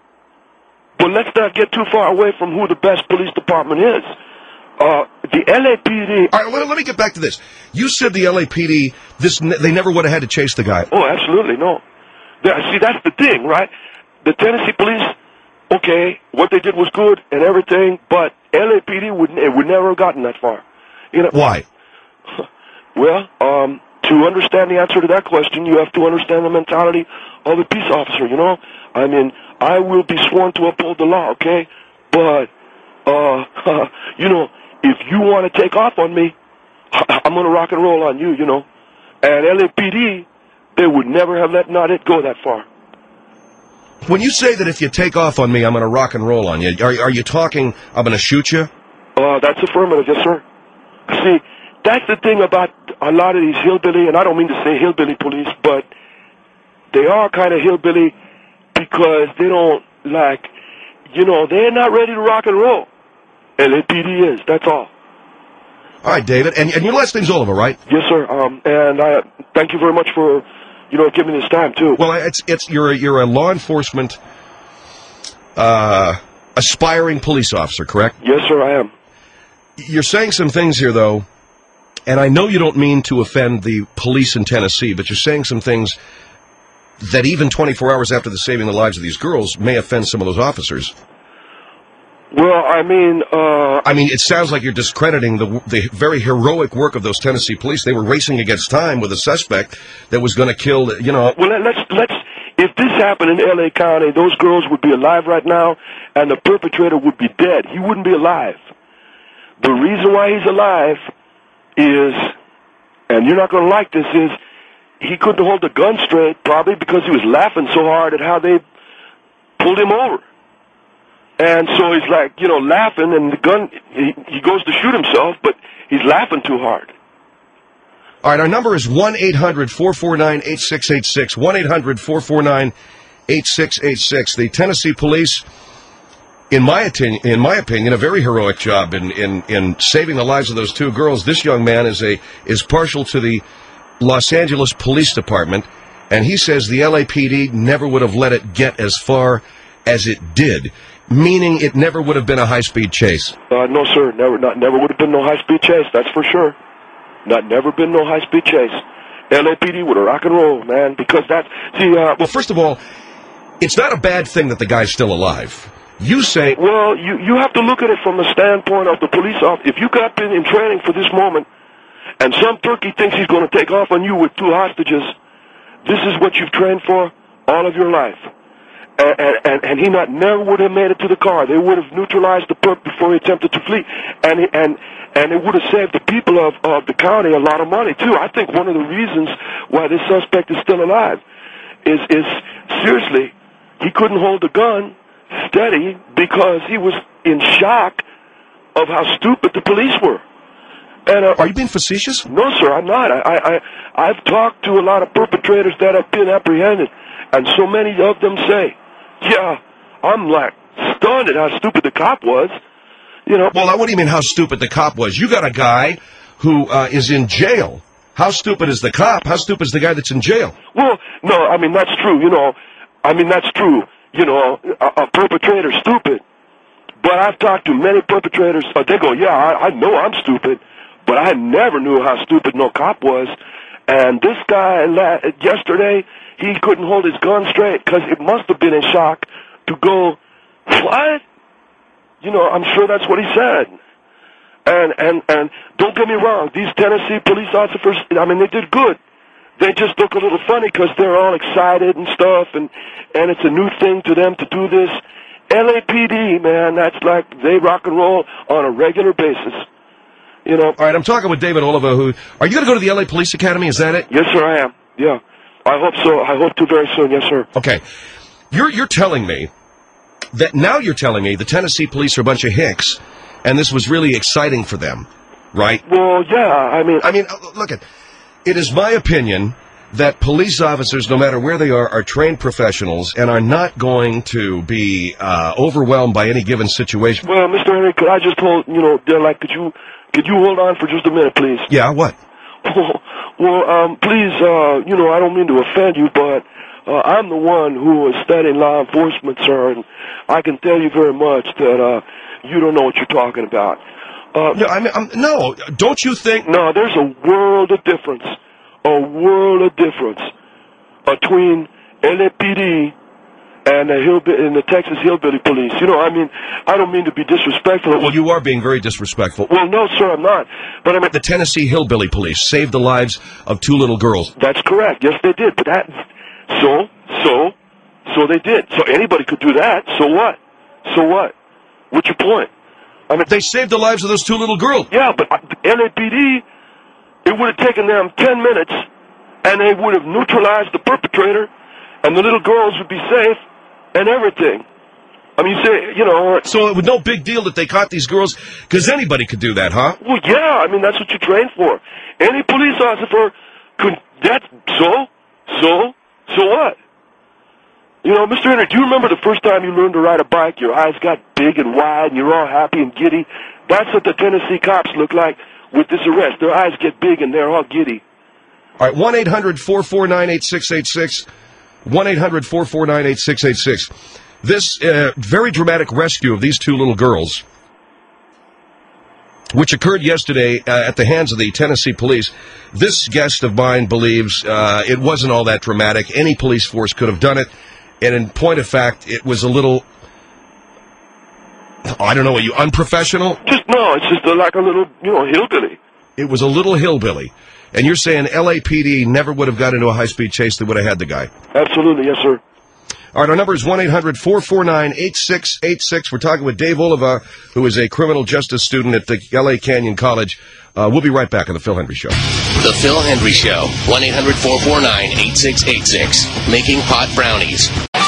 But let's not get too far away from who the best police department is. Uh, the L A P D... All right, well, let me get back to this. You said the L A P D, this, they never would have had to chase the guy. Oh, absolutely, no. See, that's the thing, right? The Tennessee police, okay, what they did was good and everything, but L A P D would, it would never have gotten that far. You know? Why? Well, um, to understand the answer to that question, you have to understand the mentality of a peace officer, you know? I mean, I will be sworn to uphold the law, okay? But, uh, you know, if you want to take off on me, I'm going to rock and roll on you, you know? And L A P D, they would never have let not it go that far. When you say that if you take off on me, I'm going to rock and roll on you, are, are you talking I'm going to shoot you? Uh, that's affirmative, yes, sir. See, that's the thing about a lot of these hillbilly, and I don't mean to say hillbilly police, but they are kind of hillbilly because they don't, like, you know, they're not ready to rock and roll. L A P D is, that's all. All right, David, and, and your last name's Oliver, right? Yes, sir, um, and I thank you very much for, you know, giving me this time, too. Well, it's, it's, you're a, you're a law enforcement, uh, aspiring police officer, correct? Yes, sir, I am. You're saying some things here, though, and I know you don't mean to offend the police in Tennessee, but you're saying some things that even twenty-four hours after the saving the lives of these girls may offend some of those officers. Well, I mean, uh... I mean, it sounds like you're discrediting the the very heroic work of those Tennessee police. They were racing against time with a suspect that was going to kill, you know... Well, let's, let's... If this happened in L A County, those girls would be alive right now, and the perpetrator would be dead. He wouldn't be alive. The reason why he's alive is, and you're not going to like this, is he couldn't hold the gun straight, probably because he was laughing so hard at how they pulled him over. And so he's like, you know, laughing, and the gun, he, he goes to shoot himself, but he's laughing too hard. All right, our number is one eight hundred four four nine eight six eight six, one eight hundred four four nine eight six eight six. The Tennessee police, in my, atten- in my opinion, a very heroic job in, in, in saving the lives of those two girls. This young man is a is partial to the Los Angeles Police Department, and he says the L A P D never would have let it get as far as it did, meaning it never would have been a high-speed chase. Uh, no, sir, never, not, never would have been no high-speed chase, that's for sure. Not never been no high-speed chase. L A P D would have rock and roll, man, because that's, see, uh... Well, first of all, it's not a bad thing that the guy's still alive. You say... Well, you, you have to look at it from the standpoint of the police officer. If you got been in training for this moment, and some turkey thinks he's going to take off on you with two hostages, this is what you've trained for all of your life. And, and, and he not never would have made it to the car. They would have neutralized the perp before he attempted to flee. And and and it would have saved the people of, of the county a lot of money, too. I think one of the reasons why this suspect is still alive is, is seriously, he couldn't hold the gun steady because he was in shock of how stupid the police were. And, uh, Are you being facetious? No, sir, I'm not. I, I, I, I've talked to a lot of perpetrators that have been apprehended, and so many of them say, yeah, I'm like stunned at how stupid the cop was. You know. Well, what do you mean how stupid the cop was? You got a guy who uh, is in jail. How stupid is the cop? How stupid is the guy that's in jail? Well, no, I mean, that's true, you know. I mean, that's true. You know, a, a perpetrator's stupid. But I've talked to many perpetrators. Uh, they go, yeah, I, I know I'm stupid, but I never knew how stupid no cop was. And this guy, la- yesterday, he couldn't hold his gun straight because it must have been a shock to go, what? You know, I'm sure that's what he said. And, and, and don't get me wrong, these Tennessee police officers, I mean, they did good. They just look a little funny because they're all excited and stuff, and, and it's a new thing to them to do this. L A P D, man, that's like they rock and roll on a regular basis. You know. All right, I'm talking with David Oliver, who, are you going to go to the L A Police Academy, is that it? Yes, sir, I am. Yeah. I hope so. I hope to very soon, yes, sir. Okay. You're, you're telling me that, now you're telling me the Tennessee police are a bunch of hicks, and this was really exciting for them, right? Well, yeah, I mean... I mean, look, at, it is my opinion that police officers, no matter where they are, are trained professionals and are not going to be uh, overwhelmed by any given situation. Well, Mister Henry, could I just hold, you know, they're like, could you, could you hold on for just a minute, please? Yeah, what? Well, um, please, uh, you know, I don't mean to offend you, but uh, I'm the one who is studying law enforcement, sir, and I can tell you very much that uh, you don't know what you're talking about. Uh, no, I mean, I'm, no, don't you think... No, there's a world of difference, a world of difference between L A P D and the, hillbilly, and the Texas Hillbilly Police. You know, I mean, I don't mean to be disrespectful. Well, you are being very disrespectful. Well, no, sir, I'm not. But I mean, the Tennessee Hillbilly Police saved the lives of two little girls. That's correct. Yes, they did. But that, so, so, so they did. So anybody could do that. So what? So what? What's your point? I mean, they saved the lives of those two little girls. Yeah, but L A P D, it would have taken them ten minutes, and they would have neutralized the perpetrator, and the little girls would be safe, and everything. I mean, you say, you know... So it was no big deal that they caught these girls, because anybody could do that, huh? Well, yeah, I mean, that's what you train for. Any police officer could... That, so? So? So what? You know, Mister Henry, do you remember the first time you learned to ride a bike? Your eyes got big and wide, and you're all happy and giddy. That's what the Tennessee cops look like with this arrest. Their eyes get big, and they're all giddy. All right, one eight hundred four four nine eight six eight six. one eight hundred four four nine eight six eight six. This uh, very dramatic rescue of these two little girls, which occurred yesterday uh, at the hands of the Tennessee police. This guest of mine believes uh, it wasn't all that dramatic. Any police force could have done it. And in point of fact, it was a little, oh, I don't know, are you unprofessional? Just, no, it's just a, like a little, you know, hillbilly. It was a little hillbilly. And you're saying L A P D never would have got into a high-speed chase, they would have had the guy? Absolutely, yes, sir. All right, our number is one eight hundred four four nine eight six eight six. We're talking with Dave Oliva, who is a criminal justice student at the L A Canyon College. Uh, we'll be right back on The Phil Hendry Show. The Phil Hendry Show, one eight hundred four four nine eight six eight six. Making hot brownies.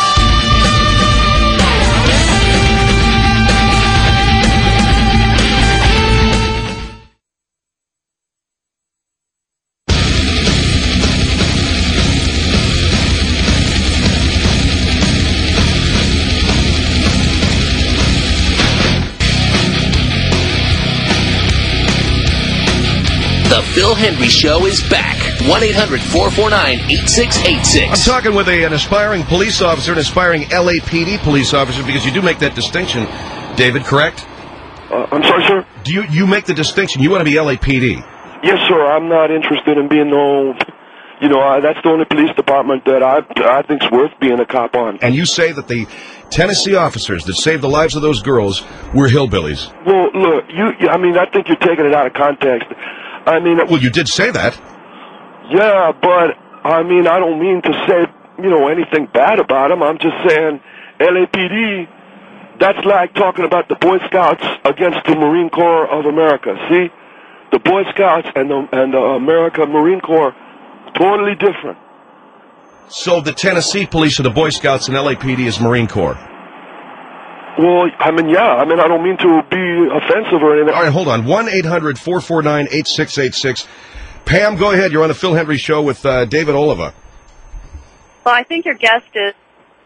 The Phil Hendry Show is back. one eight hundred four four nine eight six eight six. I'm talking with a, an aspiring police officer, an aspiring L A P D police officer, because you do make that distinction, David, correct? Uh, I'm sorry, sir? Do you, you make the distinction. You want to be L A P D? Yes, sir. I'm not interested in being no... You know, uh, that's the only police department that I, I think's worth being a cop on. And you say that the Tennessee officers that saved the lives of those girls were hillbillies? Well, look, you, I mean, I think you're taking it out of context. I mean... Well, you did say that. Yeah, but, I mean, I don't mean to say, you know, anything bad about them. I'm just saying L A P D, that's like talking about the Boy Scouts against the Marine Corps of America. See? The Boy Scouts and the, and the American Marine Corps, totally different. So the Tennessee police are the Boy Scouts and L A P D is Marine Corps? Well, I mean, yeah. I mean, I don't mean to be offensive or anything. All right, hold on. one eight hundred four four nine eight six eight six. Pam, go ahead. You're on the Phil Hendry Show with uh, David Oliva. Well, I think your guest is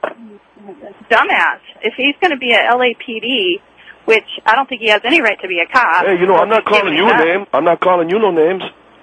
dumbass. If he's going to be a L A P D, which I don't think he has any right to be a cop. Hey, you know, I'm not calling you a name. I'm not calling you no names.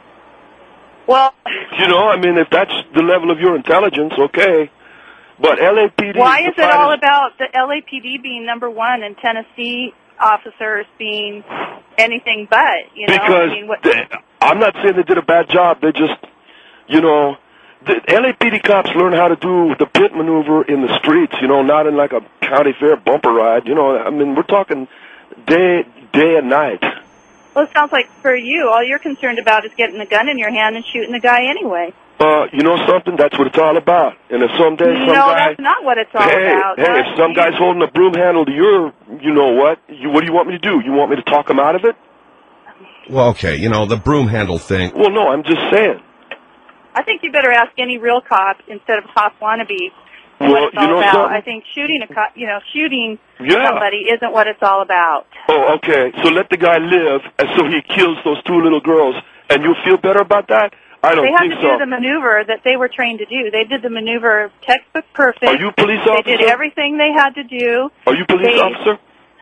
Well, you know, I mean, if that's the level of your intelligence, okay. But L A P D. Why is is the it all finest- about the L A P D being number one and Tennessee officers being anything but? You know, Because I mean, what, they, I'm not saying they did a bad job. They just, you know, the L A P D cops learn how to do the pit maneuver in the streets. You know, not in like a county fair bumper ride. You know, I mean, we're talking day, day and night. well, it sounds like for you, all you're concerned about is getting the gun in your hand and shooting the guy anyway. Uh, you know something? That's what it's all about. And if someday some no, guy, that's not what it's all hey, about. hey, That's- if some guy's holding a broom handle to your, you know what? You, what do you want me to do? You want me to talk him out of it? Well, okay, you know, the broom handle thing. Well, no, I'm just saying. I think you better ask any real cop instead of cop wannabe Well, what it's you all know about. something? I think shooting a cop, you know, shooting Yeah. somebody isn't what it's all about. Oh, okay. So let the guy live, and so he kills those two little girls, and you'll feel better about that? I don't They had think to so. do the maneuver that they were trained to do. They did the maneuver textbook perfect. Are you a police They officer? did everything they had to do. Are you a police They- officer?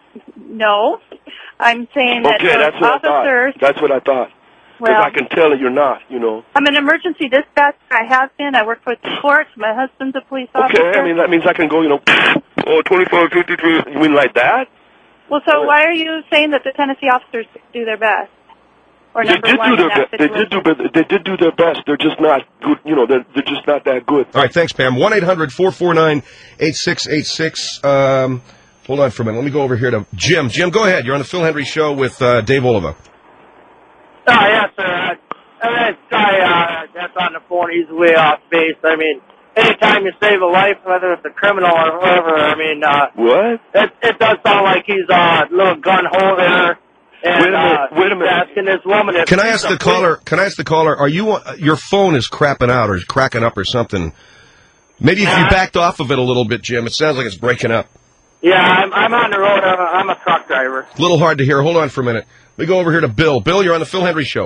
No, I'm saying that Okay, those that's what officers. I thought. That's what I thought. Because Well, I can tell that you're not, you know. I'm an emergency dispatcher. I have been. I work for the courts. My husband's a police officer. Okay, I mean, that means I can go, you know, oh, twenty-four fifty-three. You mean like that? Well, so why are you saying that the Tennessee officers do their best? Or They number did one do in their that best. They did do, but they did do their best. They're just not good. You know, they're they're just not that good. All right, thanks, Pam. one eight hundred four four nine eight six eight six. Um, hold on for a minute. Let me go over here to Jim. Jim, go ahead. You're on the Phil Hendry Show with uh, Dave Oliva. Oh, yes, sir. Uh, that guy uh, that's on the phone, he's way off base. I mean, anytime you save a life, whether it's a criminal or whoever, I mean, uh, What? it, it does sound like he's a little gun holder. And, Wait a minute, uh, wait a minute. he's asking this woman if Can I she's ask a the caller? Can I ask the caller? Are you? Uh, your phone is crapping out or is cracking up or something? Maybe if you backed off of it a little bit, Jim. It sounds like it's breaking up. Yeah, I'm, I'm on the road. I'm a, I'm a truck driver. A little hard to hear. Hold on for a minute. Let me go over here to Bill. Bill, you're on the Phil Hendry Show.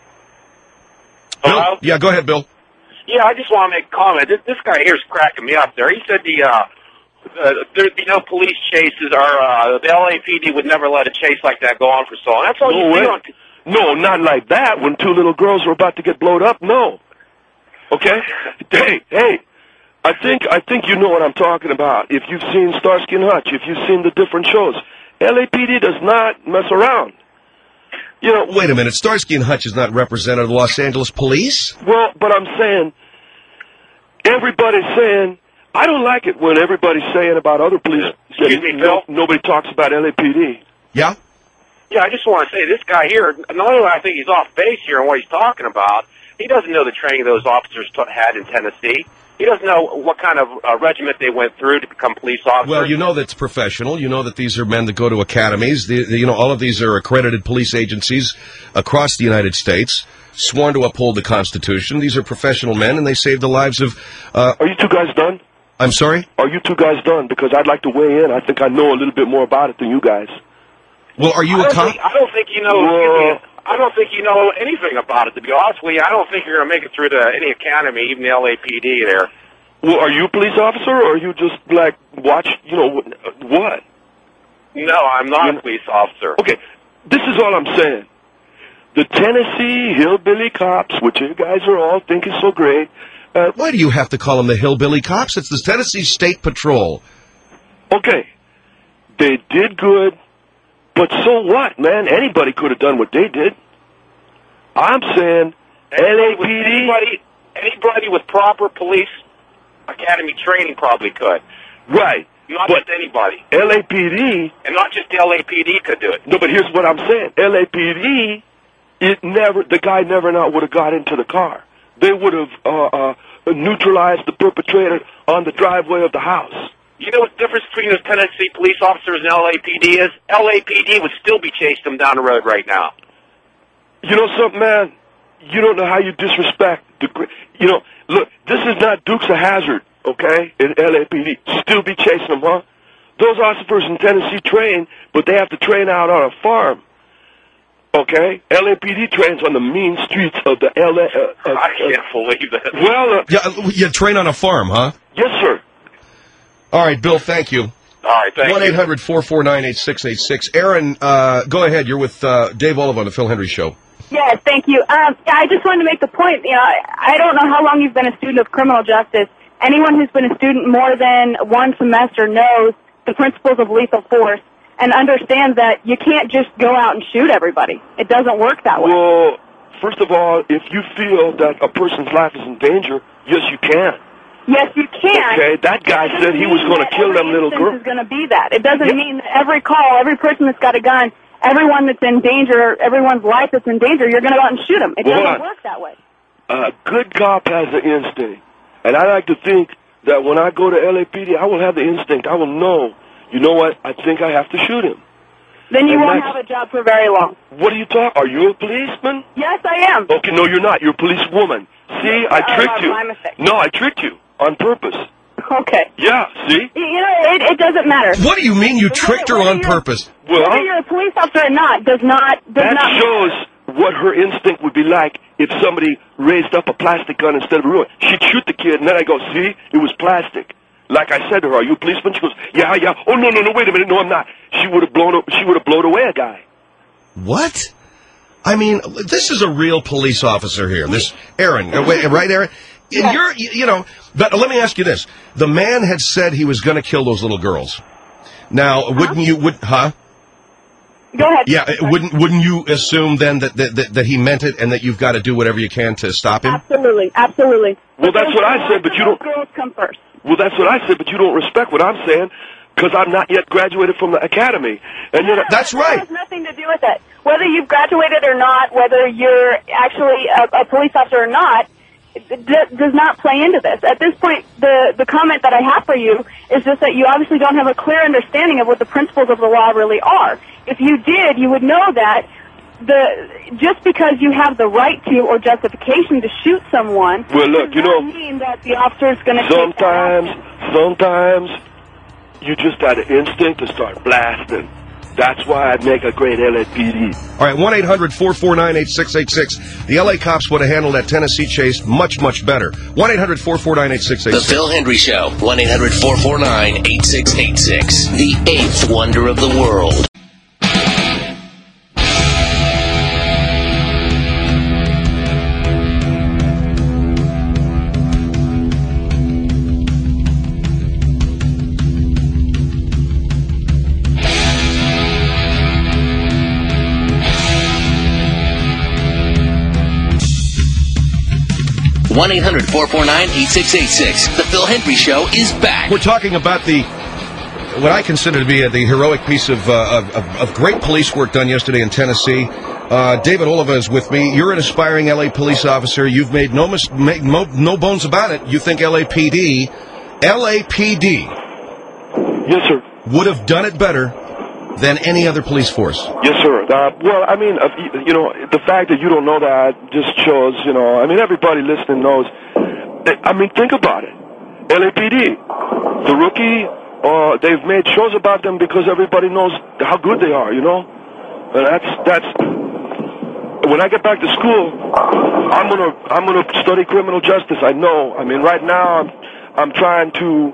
Bill? Yeah, go ahead, Bill. Yeah, I just want to make a comment. This, this guy here is cracking me up there. He said the uh, uh, there'd be no police chases, or uh, the L A P D would never let a chase like that go on for so long. That's all No you way. see on. No, not like that. When two little girls were about to get blowed up, no. Okay? Hey, hey. I think I think you know what I'm talking about. If you've seen Starsky and Hutch, if you've seen the different shows, L A P D does not mess around. You know, Wait a minute. Starsky and Hutch is not representative of the Los Angeles Police. well, but I'm saying everybody's saying I don't like it when everybody's saying about other police. Excuse me, no, nobody talks about L A P D. Yeah. Yeah, I just want to say this guy here. Not only do I think he's off base here and what he's talking about, he doesn't know the training those officers t- had in Tennessee. He doesn't know what kind of uh, regiment they went through to become police officers. Well, you know that's professional. You know that these are men that go to academies. The, the, you know, all of these are accredited police agencies across the United States, sworn to uphold the Constitution. These are professional men, and they save the lives of... Uh, Are you two guys done? I'm sorry? Are you two guys done? Because I'd like to weigh in. I think I know a little bit more about it than you guys. Well, are you I a don't cop? Think, I don't think you know. Well- excuse me, I don't think you know anything about it. To be honest with you, I don't think you're going to make it through to any academy, even the L A P D there. Well, are you a police officer, or are you just, like, watch, you know, what? No, I'm not a police officer. Okay, this is all I'm saying. The Tennessee hillbilly cops, which you guys are all thinking so great. Uh, Why do you have to call them the hillbilly cops? It's the Tennessee State Patrol. Okay, they did good, but so what, man? Anybody could have done what they did. I'm saying L A P D... Anybody, anybody with proper police academy training probably could. Right. Not but just anybody. L A P D... And not just the L A P D could do it. No, but here's what I'm saying. L A P D, it never, the guy never not would have got into the car. They would have uh, uh, neutralized the perpetrator on the driveway of the house. You know what the difference between the Tennessee police officers and L A P D is? L A P D would still be chasing them down the road right now. You know something, man? You don't know how you disrespect the... gr- You know, look, this is not Dukes of Hazzard, okay, in L A P D. Still be chasing them, huh? those officers in Tennessee train, but they have to train out on a farm. Okay? L A P D trains on the mean streets of the L A... Uh, uh, I can't believe that. Well, uh, Yeah, you train on a farm, huh? yes, sir. All right, Bill, thank you. All right, thank one you. eight hundred four four nine eight six eight six. Aaron, uh, go ahead. You're with uh, Dave Olive on the Phil Henry Show. Yes, thank you. Um, yeah, I just wanted to make the point, you know, I, I don't know how long you've been a student of criminal justice. Anyone who's been a student more than one semester knows the principles of lethal force and understands that you can't just go out and shoot everybody. It doesn't work that way. Well, first of all, if you feel that a person's life is in danger, yes, you can. Yes, you can. Okay, that guy said he was going to kill them little girls. Is going to be that. It doesn't mean that every call, every person that's got a gun, everyone that's in danger, everyone's life that's in danger, you're going to go out and shoot them. It Well, doesn't hold on. work that way. A good cop has the instinct. And I like to think that when I go to L A P D, I will have the instinct. I will know, you know what, I think I have to shoot him. Then you And won't that's- have a job for very long. What are you talking? Are you a policeman? Yes, I am. Okay, no, you're not. You're a policewoman. See, I Oh, tricked you. my mistake. No, I tricked you on purpose. Okay. Yeah, see? You you know, it, it doesn't matter. What do you mean you tricked her on purpose? Well, Whether you're a police officer or not does not does that not shows what her instinct would be like if somebody raised up a plastic gun instead of a real one. She'd shoot the kid, and then I go, see, it was plastic. Like I said to her, are you a policeman? She goes, yeah, yeah. Oh, no, no, no, wait a minute. No, I'm not. She would have blown, she would have blown away a guy. What? I mean, this is a real police officer here. This Aaron, uh, wait, right, Aaron? And You're, you you know, but let me ask you this: the man had said he was going to kill those little girls. Now, wouldn't you? Would huh? Go ahead. Yeah, uh, wouldn't wouldn't you assume then that that, that that he meant it and that you've got to do whatever you can to stop him? Absolutely, absolutely. Well, that's what I said, but you don't. Girls come first. Well, that's what I said, but you don't respect what I'm saying because I'm not yet graduated from the academy. And you know, that's It has nothing to do with it. Whether you've graduated or not, whether you're actually a, a police officer or not, it d- does not play into this. At this point, the, the comment that I have for you is just that you obviously don't have a clear understanding of what the principles of the law really are. If you did, you would know that the just because you have the right to or justification to shoot someone Well, look, does you not know, mean that the officer is going to take sometimes, sometimes you just got an instinct to start blasting. That's why I make a great L A P D. All right, one eight hundred four four nine eight six eight six. The L A cops would have handled that Tennessee chase much, much better. one eight hundred four four nine eight six eight The six. Phil Hendry Show, one eight hundred four four nine eight six eight six. The eighth wonder of the world. one eight hundred four four nine eight six eight six. The Phil Hendry Show is back. We're talking about the what I consider to be a, the heroic piece of, uh, of, of, of great police work done yesterday in Tennessee. Uh, David Oliva is with me. You're an aspiring L A police officer. You've made no mis- made mo- no bones about it. You think L A P D, L A P D, yes, sir, would have done it better than any other police force. Yes, sir. Uh, well, I mean, uh, you, you know, the fact that you don't know that just shows, you know, I mean, everybody listening knows. I mean, think about it. L A P D, the rookie, uh, they've made shows about them because everybody knows how good they are, you know? And that's, that's, when I get back to school, I'm gonna, I'm gonna study criminal justice. I know. I mean, right now, I'm, I'm trying to,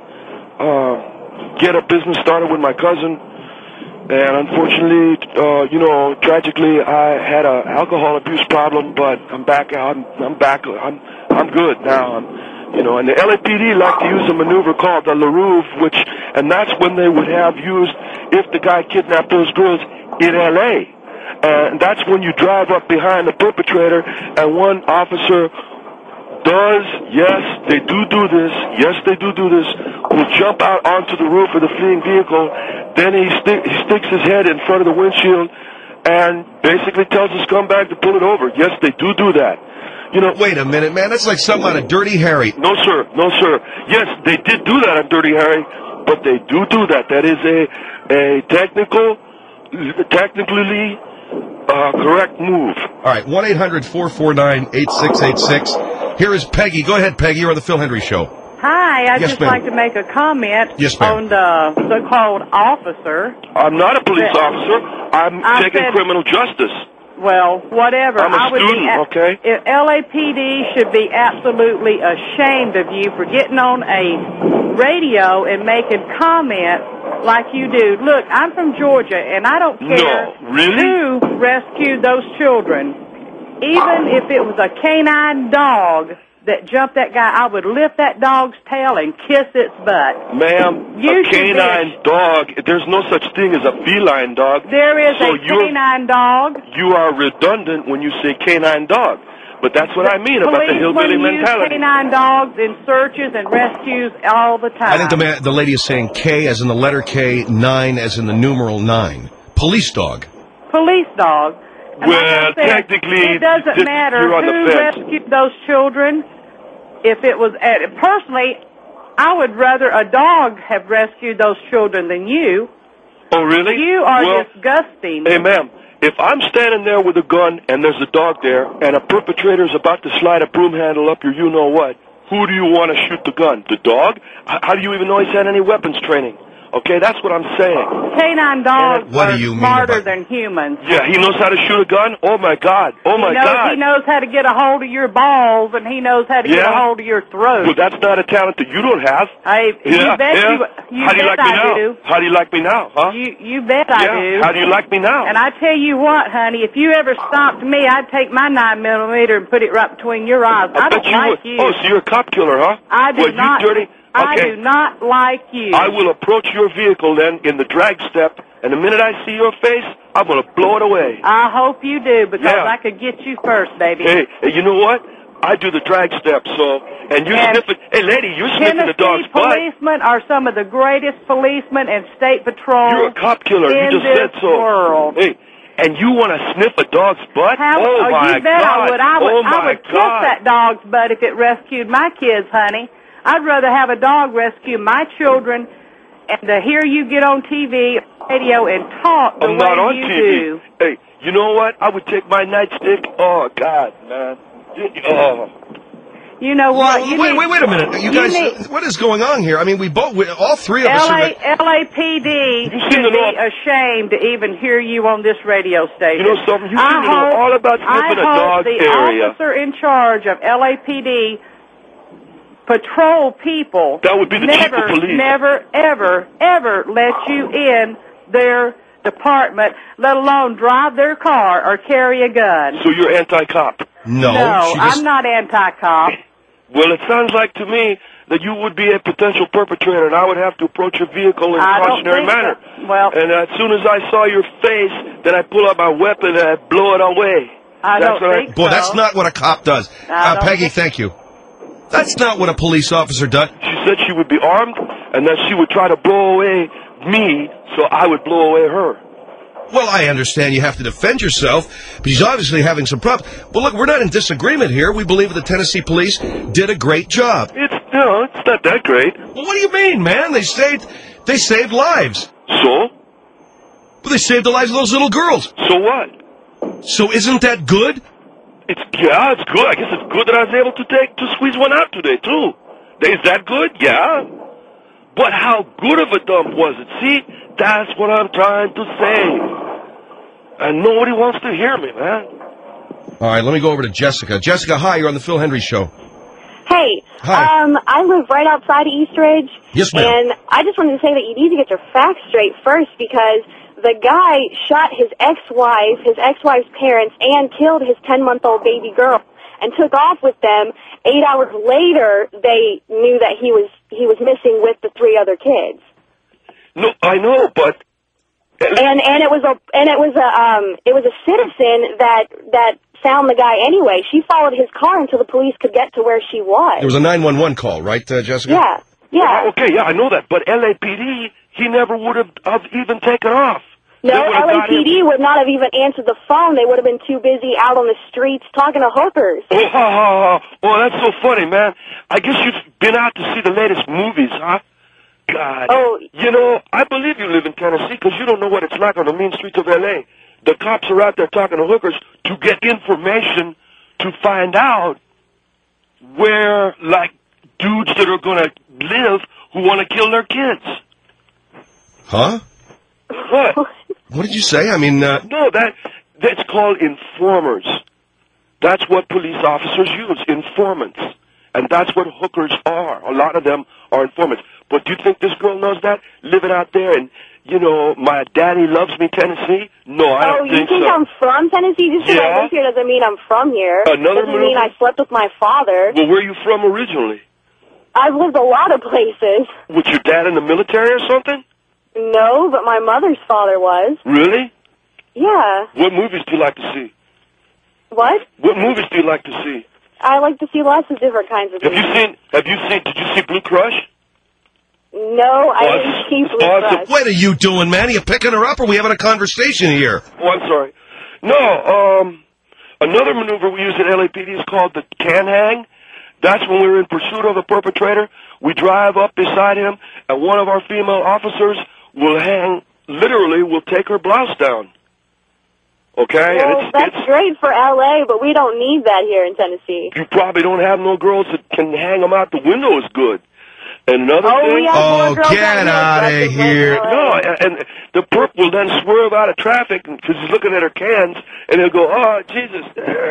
uh, get a business started with my cousin. And unfortunately, uh, you know, tragically, I had a alcohol abuse problem, but I'm back. I'm, I'm back. I'm, I'm good now. I'm, you know, and the L A P D like to use a maneuver called the LaRouve, which, and that's when they would have used if the guy kidnapped those girls in L A. And that's when you drive up behind the perpetrator, and one officer does, yes, they do do this, yes, they do do this, will jump out onto the roof of the fleeing vehicle, then he, sti- he sticks his head in front of the windshield and basically tells the scumbag to pull it over. Yes, they do do that. You know, wait a minute, man, that's like something out of Dirty Harry. No, sir, no, sir. Yes, they did do that on Dirty Harry, but they do do that. That is a, a technical, technically uh, correct move. All right, one eight hundred four four nine eight six eight six. Here is Peggy. Go ahead, Peggy. You're on the Phil Hendry Show. Hi. Hi, I'd Yes, just ma'am. like to make a comment Yes, ma'am. on the so-called officer. I'm not a police That- officer. I'm I taking said- criminal justice. Well, whatever. I'm a I would student, be a- okay? if L A P D should be absolutely ashamed of you for getting on a radio and making comments like you do. Look, I'm from Georgia, and I don't care No, really? who rescued those children. Even if it was a canine dog that jumped that guy, I would lift that dog's tail and kiss its butt. Ma'am, You a should be canine dog, there's no such thing as a feline dog. There is So a you're- canine dog. You are redundant when you say canine dog. But that's what I mean about the hillbilly Policemen use mentality. canine dogs in searches and rescues all the time. I think the man, the lady is saying K as in the letter K, nine as in the numeral nine. Police dog. Police dog. And like I Well, said, technically, it doesn't this- matter you're on the who fence. rescued those children. If it was, uh, personally, I would rather a dog have rescued those children than you. Oh, really? You are Well, disgusting. Hey, ma'am, if I'm standing there with a gun and there's a dog there and a perpetrator is about to slide a broom handle up your you-know-what, who do you want to shoot the gun? The dog? H- How do you even know he's had any weapons training? Okay, that's what I'm saying. Canine dogs What are do you mean smarter about- than humans. Yeah, he knows how to shoot a gun? Oh, my God. Oh, my he knows, God. He knows how to get a hold of your balls, and he knows how to get a Yeah? hold of your throat. Well, that's not a talent that you don't have. I, Yeah, you bet yeah. you, you How do you bet like me I now? do. How do you like me now, huh? You, you bet I Yeah, do. how do you like me now? And I tell you what, honey, if you ever stopped me, I'd take my nine millimeter and put it right between your eyes. I, I bet don't you like would. you. Oh, so you're a cop killer, huh? I do well, not. You dirty. I Okay. do not like you. I will approach your vehicle then in the drag step, and the minute I see your face, I'm going to blow it away. I hope you do, because Yeah. I could get you first, baby. Hey, hey, you know what? I do the drag step, so, and you're And sniffing, hey lady, you're sniffing the dog's Tennessee butt. policemen are some of the greatest policemen and state patrols You're a cop killer, in you just this said so. world. Hey, and you want to sniff a dog's butt? How, oh, my you bet God. I would. I would, oh, I my would kiss God. that dog's butt if it rescued my kids, honey. I'd rather have a dog rescue my children and to hear you get on T V, radio, and talk the I'm way not on you T V. do. Hey, you know what? I would take my nightstick. Oh, God, man. Oh. You know what? Well, you wait, need, wait, wait a minute. You, you guys, need- what is going on here? I mean, we both, we, all three of us L are. A L A P D seem should to know- be ashamed to even hear you on this radio station. You know something? You I seem to know hope- all about I sniffing a hope dog's the area. officer in charge of L A P D patrol people That would be the chief never, of police. never, ever, ever let you in their department, let alone drive their car or carry a gun. So you're anti-cop? No, no, she just- I'm not anti-cop. Well, it sounds like to me that you would be a potential perpetrator, and I would have to approach your vehicle in a I don't cautionary think manner. so. Well, And as soon as I saw your face, then I pull out my weapon and I blow it away. I That's don't what think Boy, so. that's not what a cop does. I Uh, don't Peggy, think- thank you. That's not what a police officer does. She said she would be armed, and that she would try to blow away me, so I would blow away her. Well, I understand you have to defend yourself, but he's obviously having some problems. Well, look, we're not in disagreement here. We believe the Tennessee police did a great job. It's no, it's not that great. Well, what do you mean, man? They saved, they saved lives. So? Well, they saved the lives of those little girls. So what? So isn't that good? It's yeah, it's good. I guess it's good that I was able to take to squeeze one out today too. Is that good? Yeah. But how good of a dump was it? See, that's what I'm trying to say. And nobody wants to hear me, man. All right, let me go over to Jessica. Jessica, hi, you're on the Phil Hendry Show. Hey, Hi. um, I live right outside of Eastridge. Yes, ma'am. And I just wanted to say that you need to get your facts straight first, because the guy shot his ex-wife, his ex-wife's parents, and killed his ten-month-old baby girl, and took off with them. Eight hours later, they knew that he was he was missing with the three other kids. No, I know, but And and it was a and it was a um it was a citizen that that found the guy anyway. She followed his car until the police could get to where she was. There was a nine one one call, right, uh, Jessica? Yeah, yeah. okay, yeah, I know that. But L A P D, he never would have, have even taken off. No, They would've L A got P D him. would not have even answered the phone. They would have been too busy out on the streets talking to hookers. Oh, ha, ha, ha. Oh, that's so funny, man. I guess you've been out to see the latest movies, huh? God. Oh. You know, I believe you live in Tennessee because you don't know what it's like on the mean streets of L A. The cops are out there talking to hookers to get information to find out where, like, dudes that are going to live who want to kill their kids. Huh? What? What did you say? I mean, uh... No, that that's called informers. That's what police officers use, informants. And that's what hookers are. A lot of them are informants. But do you think this girl knows that? Living out there and, you know, my daddy loves me, Tennessee? No, I oh, don't you think, think so. I'm from Tennessee? Just because Yeah. I live here doesn't mean I'm from here. Another doesn't mean maneuver? I slept with my father. Well, where are you from originally? I've lived a lot of places. Was your dad in the military or something? No, but my mother's father was. Really? Yeah. What movies do you like to see? What? What movies do you like to see? I like to see lots of different kinds of Have you movies. seen, have you seen, did you see Blue Crush? No, I Oh, didn't see Blue awesome. Crush. What are you doing, man? Are you picking her up, or are we having a conversation here? Oh, I'm sorry. No, um, another maneuver we use at L A P D is called the can hang. That's when we're in pursuit of a perpetrator. We drive up beside him, and one of our female officers will hang, literally, will take her blouse down. Okay? Well, and it's, that's it's, great for L A, but we don't need that here in Tennessee. you probably don't have no girls that can hang them out the window as good. And another Oh, thing... we have more Oh, girls get out of here. No, and, and the perp will then swerve out of traffic because he's looking at her cans, and he'll go, oh, Jesus.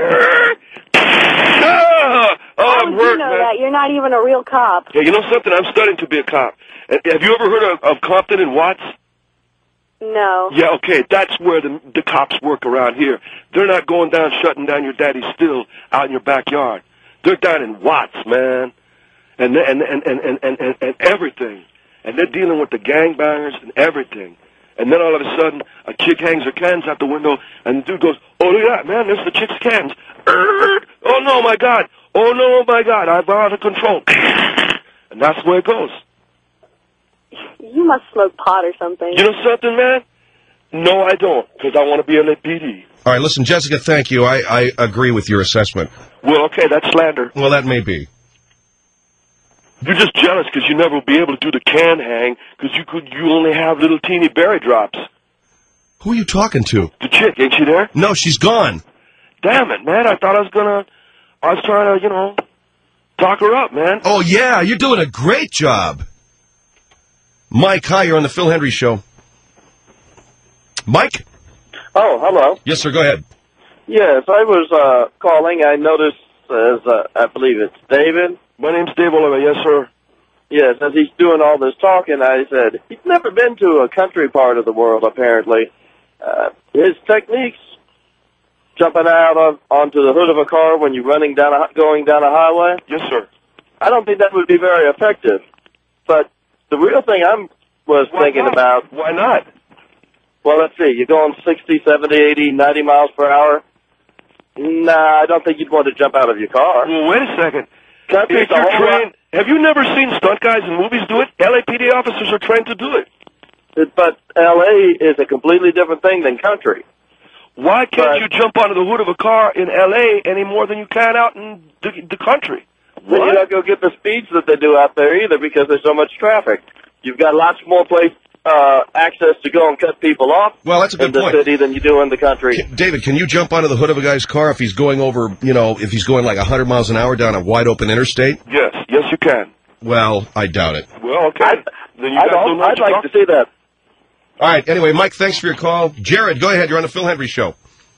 Ah, oh, How I'm would you hurt, know man. that? You're not even a real cop. Hey, you know something? I'm studying to be a cop. And have you ever heard of, of Compton and Watts? No. Yeah, okay. That's where the, the cops work around here. They're not going down, shutting down your daddy's still out in your backyard. They're down in Watts, man. And, and, and, and, and, and, and, and everything. And they're dealing with the gangbangers and everything. And then all of a sudden, a chick hangs her cans out the window, and the dude goes, oh, look at that, man, there's the chick's cans. Oh, no, my God. Oh, no, my God, I'm out of control. And that's the way it goes. You must smoke pot or something. You know something, man? No, I don't, because I want to be L A P D. All right, listen, Jessica, thank you. I, I agree with your assessment. Well, okay, that's slander. Well, that may be. You're just jealous because you never will be able to do the can hang because you could. You only have little teeny berry drops. Who are you talking to? The chick, ain't she there? No, she's gone. Damn it, man! I thought I was gonna. I was trying to, you know, talk her up, man. Oh, yeah, you're doing a great job. Mike, hi, you're on the Phil Hendry Show. Mike? Oh, hello. Yes, sir, go ahead. Yes, I was uh, calling. I noticed, as uh, I believe it's David. My name's Dave Oliver, yes, sir. Yes, as he's doing all this talking, I said, he's never been to a country part of the world, apparently. Uh, his techniques, jumping out of, onto the hood of a car when you're running down a, going down a highway. Yes, sir. I don't think that would be very effective. But the real thing I was Why thinking not? about... Why not? Well, let's see. You're going sixty, seventy, eighty, ninety miles per hour? Nah, I don't think you'd want to jump out of your car. Well, wait a second. Country's If a you're whole trained, have you never seen stunt guys in movies do it? L A P D officers are trained to do it. lot- But L A is a completely different thing than country. Why can't But- you jump onto the hood of a car in L A any more than you can out in the, the country? Then you're not going to get the speeds that they do out there either because there's so much traffic. You've got lots more place uh, access to go and cut people off Well, that's a good in the point. city than you do in the country. David, can you jump onto the hood of a guy's car if he's going over, you know, if he's going like one hundred miles an hour down a wide open interstate? Yes, yes, you can. Well, I doubt it. Well, okay. then you I'd, guys don't know I'd what you're like to talking- see that. All right, anyway, Mike, thanks for your call. Jared, go ahead. You're on the Phil Hendry Show.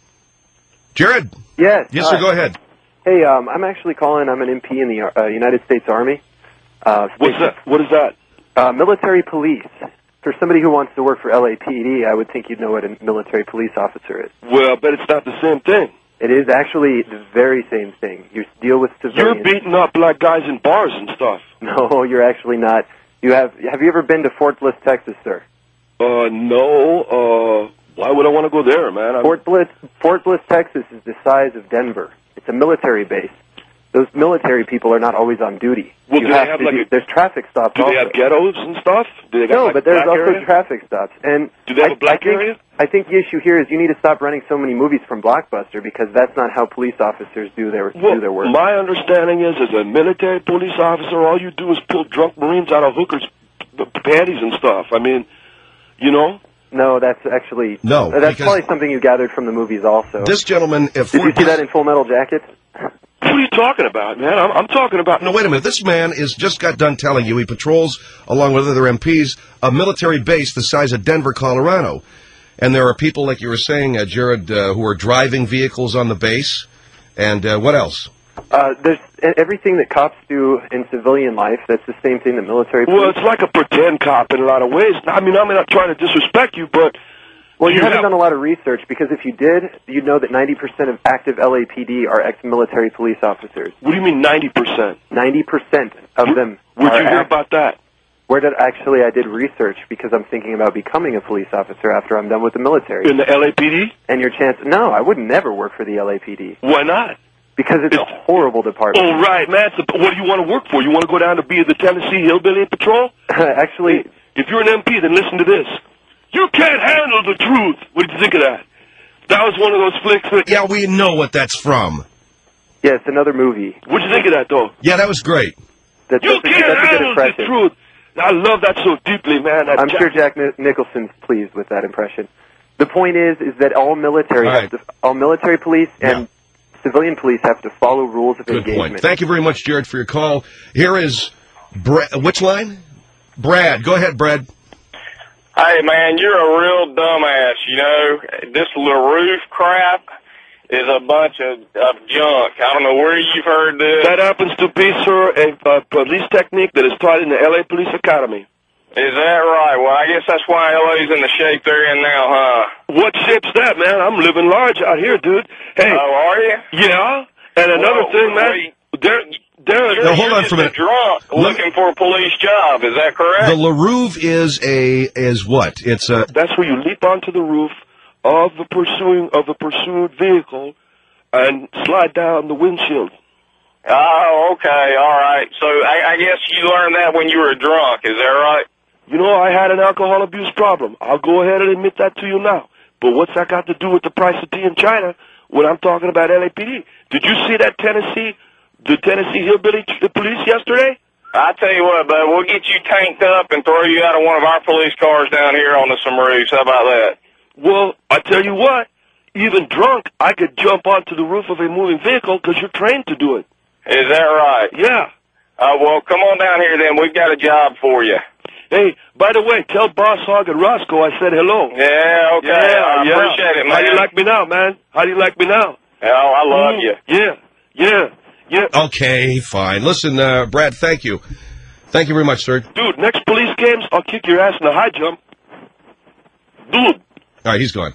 Jared? Yes. Yes, sir, hi. go ahead. Hey, um, I'm actually calling. I'm an M P in the uh, United States Army. Uh, What's that? What is that? Uh, military police. For somebody who wants to work for L A P D, I would think you'd know what a military police officer is. Well, but it's not the same thing. It is actually the very same thing. You deal with You're civilians. beating up black guys in bars and stuff. No, you're actually not. You have. Have you ever been to Fort Bliss, Texas, sir? Uh, no. Uh, why would I want to go there, man? I'm, Fort Bliss, Fort Bliss, Texas is the size of Denver. It's a military base. Those military people are not always on duty. Well, you do they have have to like do, a- there's traffic stops do also. they have ghettos and stuff? Do they got, No, like, but there's black also area? traffic stops. And Do they have I, a black I think, area? I think the issue here is you need to stop running so many movies from Blockbuster because that's not how police officers do their Well, do their work. my understanding is, as a military police officer, all you do is pull drunk Marines out of hookers' p- panties and stuff. I mean, you know? No, that's actually No, That's because- probably something you gathered from the movies also. This gentleman, if Did you Fort see that in Full Metal Jacket? What are you talking about, man? I'm, I'm talking about... No, wait a minute. This man is just got done telling you he patrols, along with other M Ps, a military base the size of Denver, Colorado. And there are people, like you were saying, uh, Jared, uh, who are driving vehicles on the base. And uh, what else? Uh, there's everything that cops do in civilian life. That's the same thing that military. Well, it's like a pretend cop in a lot of ways. I mean, I'm not trying to disrespect you, but well, you, you haven't have... done a lot of research, because if you did, you'd know that ninety percent of active L A P D are ex-military police officers. What do you mean ninety percent? ninety percent of them. Where'd are you hear act- about that? Where did actually I did research, because I'm thinking about becoming a police officer after I'm done with the military. In the L A P D? And your chance? No, I would never work for the L A P D. Why not? Because it's, it's a horrible department. Oh, right, man. So what do you want to work for? You want to go down to be the Tennessee Hillbilly Patrol? Actually... If you're an M P, then listen to this. You can't handle the truth. What did you think of that? That was one of those flicks that... Yeah, we know what that's from. Yeah, it's another movie. What did you think of that, though? Yeah, that was great. That's, you that's, can't a, that's a good handle the impression. truth. I love that so deeply, man. That I'm Jack- sure Jack Ni- Nicholson's pleased with that impression. The point is, is that all military, All right. have to, all military police and civilian police have to follow rules of Good engagement. point. Thank you very much, Jared, for your call. Here is... Bra- which line? Brad. Go ahead, Brad. Hey, man, you're a real dumbass, you know. This LaRoof crap is a bunch of, of junk. I don't know where you've heard this. That happens to be, sir, a uh, police technique that is taught in the L A Police Academy. Is that right? Well, I guess that's why L A's in the shape they're in now, huh? What shape's that, man? I'm living large out here, dude. Hey. Oh, are you? Yeah. And another Whoa, thing, man. wait. There, there. Now, hold you're on just for a minute. drunk looking for a police job. Is that correct? The LaRouve is a... is what? It's a... That's where you leap onto the roof of the pursuing of the pursued vehicle and slide down the windshield. Oh, okay, all right. So I, I guess you learned that when you were drunk. Is that right? You know, I had an alcohol abuse problem. I'll go ahead and admit that to you now. But what's that got to do with the price of tea in China when I'm talking about L A P D? Did you see that Tennessee, the Tennessee Hillbilly t- police yesterday? I tell you what, bud, we'll get you tanked up and throw you out of one of our police cars down here onto some roofs. How about that? Well, I tell you what, even drunk, I could jump onto the roof of a moving vehicle because you're trained to do it. Is that right? Yeah. Uh, well, come on down here then. We've got a job for you. Hey, by the way, tell Boss Hog and Roscoe I said hello. Yeah, okay. Yeah, I yeah. appreciate it, man. How do you like me now, man? How do you like me now? Oh, I love Mm, you. Yeah, yeah, yeah. Okay, fine. Listen, uh, Brad, thank you. Thank you very much, sir. Dude, next police games, I'll kick your ass in the high jump. Dude. All right, he's gone.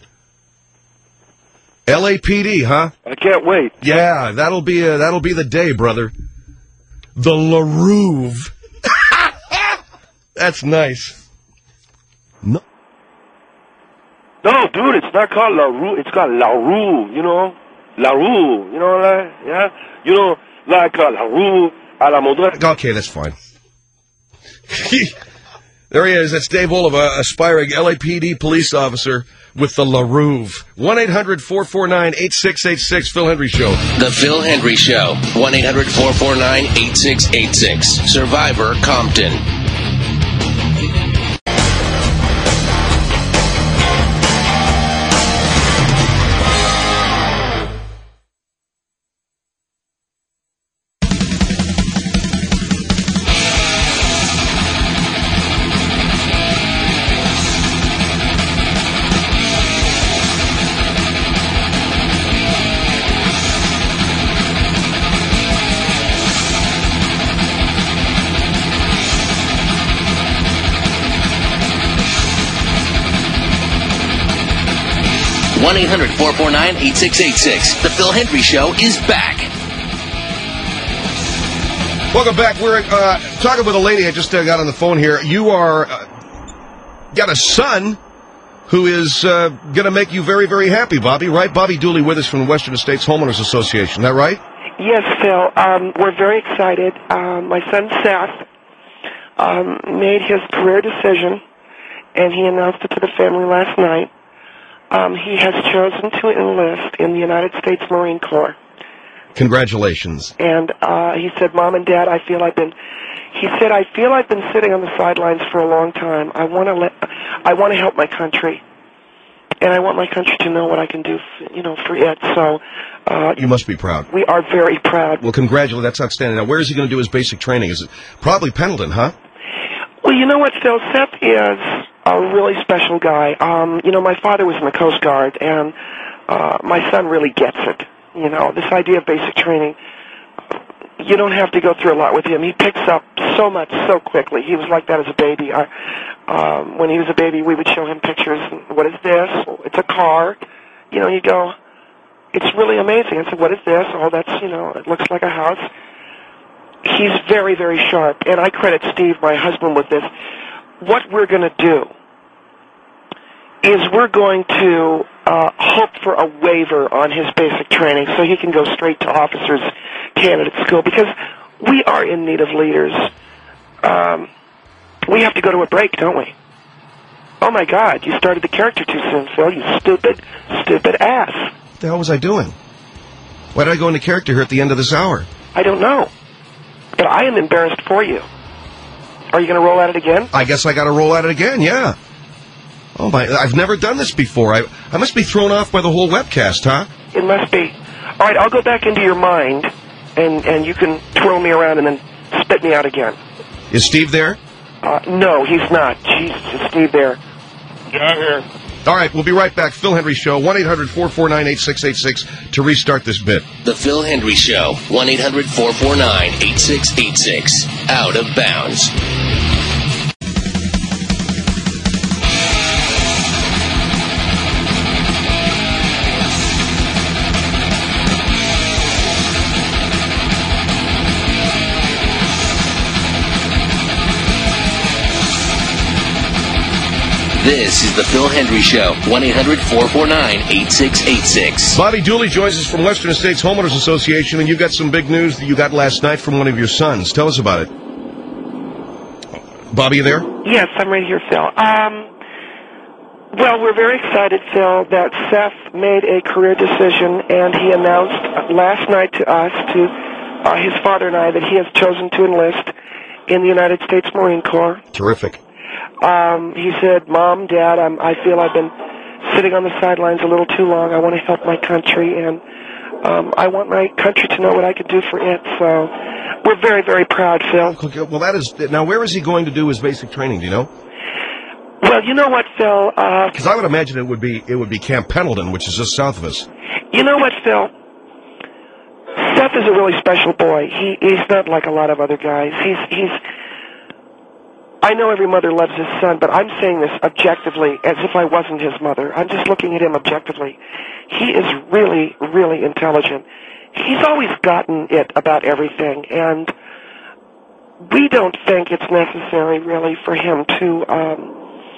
L A P D, huh? I can't wait. Yeah, that'll be uh, that'll be the day, brother. The LaRouve. That's nice. No. No, dude, it's not called La Rue. It's called La Rue, you know? La Rue, you know what I mean? Yeah? You know, like uh, La Rue a la Moderne. Okay, that's fine. There he is. That's Dave Oliva, aspiring L A P D police officer with the LaRouve. one eight hundred four four nine eight six eight six, Phil Hendry Show. The Phil Hendry Show. one eight hundred four four nine eight six eight six. Survivor Compton. one eight hundred four four nine eight six eight six. The Phil Hendry Show is back. Welcome back. We're uh, talking with a lady I just uh, got on the phone here. You are uh, got a son who is uh, going to make you very, very happy, Bobby, right? Bobby Dooley with us from the Western Estates Homeowners Association. Is that right? Yes, Phil. Um, we're very excited. Um, my son Seth um, made his career decision, and he announced it to the family last night. Um, he has chosen to enlist in the United States Marine Corps. Congratulations. And uh, he said, Mom and Dad, I feel I've been, he said, I feel I've been sitting on the sidelines for a long time. I want to let, I want to help my country. and I want my country to know what I can do, for, you know, for it. So uh, You must be proud. we are very proud. Well, congratulations. That's outstanding. Now, where is he going to do his basic training? Is it probably Pendleton, huh? Well, you know what, Phil? Seth is a really special guy. Um, you know, my father was in the Coast Guard, and uh, my son really gets it. You know, this idea of basic training, you don't have to go through a lot with him. He picks up so much so quickly. He was like that as a baby. I, um, when he was a baby, we would show him pictures. What is this? It's a car. You know, you go, it's really amazing. I said, what is this? Oh, that's, you know, it looks like a house. He's very, very sharp, and I credit Steve, my husband, with this. What we're going to do is we're going to uh, hope for a waiver on his basic training so he can go straight to officers candidate school, because we are in need of leaders. Um, we have to go to a break, don't we? Oh, my God, you started the character too soon, Phil, you stupid, stupid ass. What the hell was I doing? Why did I go into character here at the end of this hour? I don't know. But I am embarrassed for you. Are you going to roll at it again? I guess I got to roll at it again, yeah. Oh, my, I've never done this before. I, I must be thrown off by the whole webcast, huh? It must be. All right, I'll go back into your mind, and, and you can twirl me around and then spit me out again. Is Steve there? Uh, no, he's not. Jesus, is Steve there? Yeah, I'm here. All right, we'll be right back. Phil Hendry Show, one eight hundred four four nine eight six eight six to restart this bit. The Phil Hendry Show, one eight hundred four four nine eight six eight six. Out of bounds. This is the Phil Hendry Show, one eight hundred four four nine eight six eight six. Bobby Dooley joins us from Western States Homeowners Association, and you got some big news that you got last night from one of your sons. Tell us about it. Bobby, you there? Yes, I'm right here, Phil. Um, well, we're very excited, Phil, that Seth made a career decision, and he announced last night to us, to uh, his father and I, that he has chosen to enlist in the United States Marine Corps. Terrific. Um, he said, Mom, Dad, I'm, I feel I've been sitting on the sidelines a little too long. I want to help my country, and um, I want my country to know what I can do for it. So we're very, very proud, Phil. Okay, well, that is... Now, where is he going to do his basic training, do you know? Well, you know what, Phil? Because uh, I would imagine it would be it would be Camp Pendleton, which is just south of us. You know what, Phil? Seth is a really special boy. He He's not like a lot of other guys. He's He's... I know every mother loves his son, but I'm saying this objectively, as if I wasn't his mother. I'm just looking at him objectively. He is really, really intelligent. He's always gotten it about everything, and we don't think it's necessary, really, for him to um,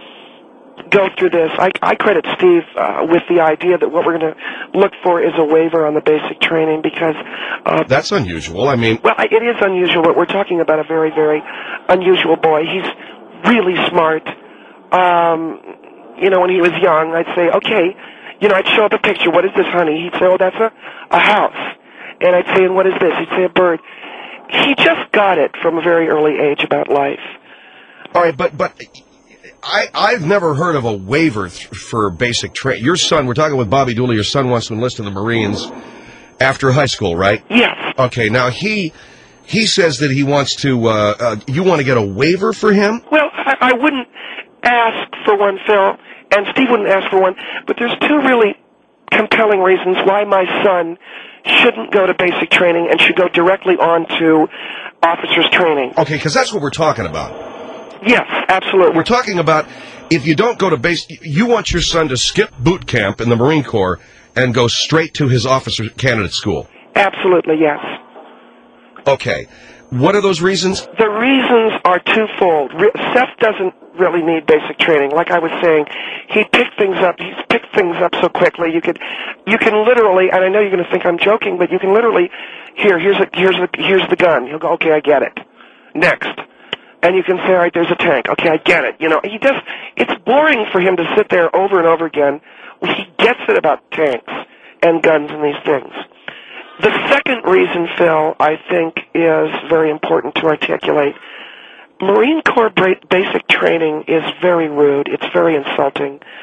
go through this. I, I credit Steve uh, with the idea that what we're going to look for is a waiver on the basic training, because... Uh, That's unusual. I mean... Well, it is unusual, but we're talking about a very, very unusual boy. He's really smart. Um, you know, when he was young, I'd say, okay, you know, I'd show up a picture. What is this, honey? He'd say, oh, that's a, a house. And I'd say, and what is this? He'd say, a bird. He just got it from a very early age about life. All right, but but I, I've never heard of a waiver th- for basic training. Your son, we're talking with Bobby Dooley, your son wants to enlist in the Marines after high school, right? Yes. Okay, now he he says that he wants to, uh, uh, you want to get a waiver for him? Well, I, I wouldn't ask for one, Phil, and Steve wouldn't ask for one, but there's two really compelling reasons why my son shouldn't go to basic training and should go directly on to officers training. Okay, because that's what we're talking about. Yes, absolutely. We're talking about if you don't go to base, you want your son to skip boot camp in the Marine Corps and go straight to his officer candidate school. Absolutely, yes. Okay. What are those reasons? The reasons are twofold. Re- Seth doesn't really need basic training. Like I was saying, he picked things up. He's picked things up so quickly. You could, you can literally, and I know you're going to think I'm joking, but you can literally, here, here's a, here's the, here's the gun. He'll go, okay, I get it. Next. And you can say, all right, there's a tank. Okay, I get it. You know, he just, it's boring for him to sit there over and over again. He gets it about tanks and guns and these things. The second reason, Phil, I think is very important to articulate. Marine Corps basic training is very rude. It's very insulting.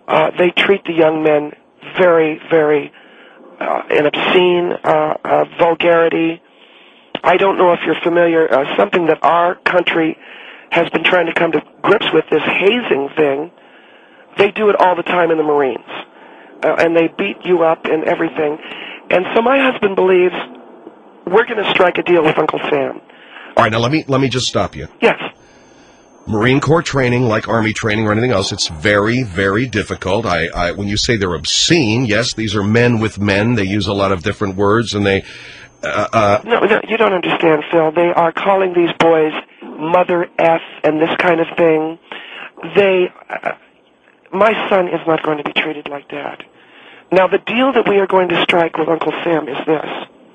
Uh, they treat the young men very, very uh, in obscene uh, uh, vulgarity. I don't know if you're familiar, uh, something that our country has been trying to come to grips with, this hazing thing. They do it all the time in the Marines, uh, and they beat you up and everything. And so my husband believes we're going to strike a deal with Uncle Sam. All right, now let me let me just stop you. Yes. Marine Corps training, like Army training or anything else, it's very, very difficult. I, I, when you say they're obscene, yes, these are men with men. They use a lot of different words, and they... Uh, uh, no, no, you don't understand, Phil. They are calling these boys Mother F and this kind of thing. They... Uh, my son is not going to be treated like that. Now, the deal that we are going to strike with Uncle Sam is this.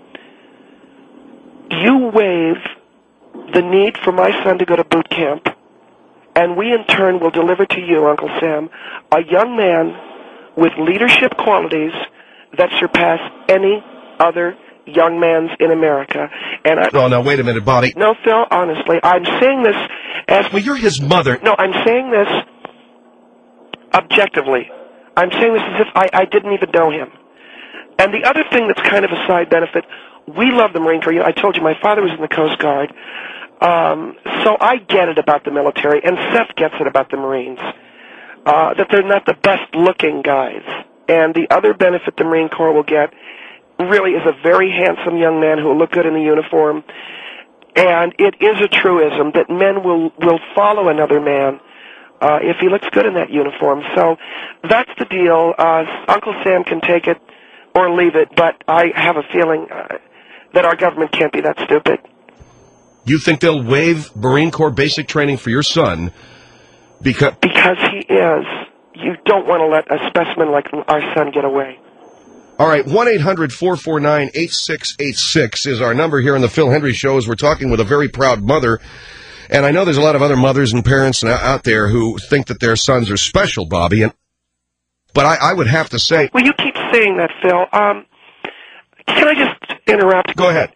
You waive the need for my son to go to boot camp, and we in turn will deliver to you, Uncle Sam, a young man with leadership qualities that surpass any other young man's in America. And I, oh, now, wait a minute, Bobby. No, Phil, honestly, I'm saying this as... Well, you're his mother. No, I'm saying this objectively. I'm saying this as if I, I didn't even know him. And the other thing that's kind of a side benefit, we love the Marine Corps. I told you my father was in the Coast Guard. Um, so I get it about the military, and Seth gets it about the Marines, uh, that they're not the best-looking guys. And the other benefit the Marine Corps will get really is a very handsome young man who will look good in the uniform. And it is a truism that men will, will follow another man uh, if he looks good in that uniform. So that's the deal. Uh, Uncle Sam can take it or leave it, but I have a feeling uh, that our government can't be that stupid. You think they'll waive Marine Corps basic training for your son because... Because he is. You don't want to let a specimen like our son get away. All right, one eight hundred four four nine eight six eight six is our number here on the Phil Hendrie Show as we're talking with a very proud mother. And I know there's a lot of other mothers and parents out there who think that their sons are special, Bobby. And But I, I would have to say... Well, you keep saying that, Phil. Um, can I just interrupt? Go ahead.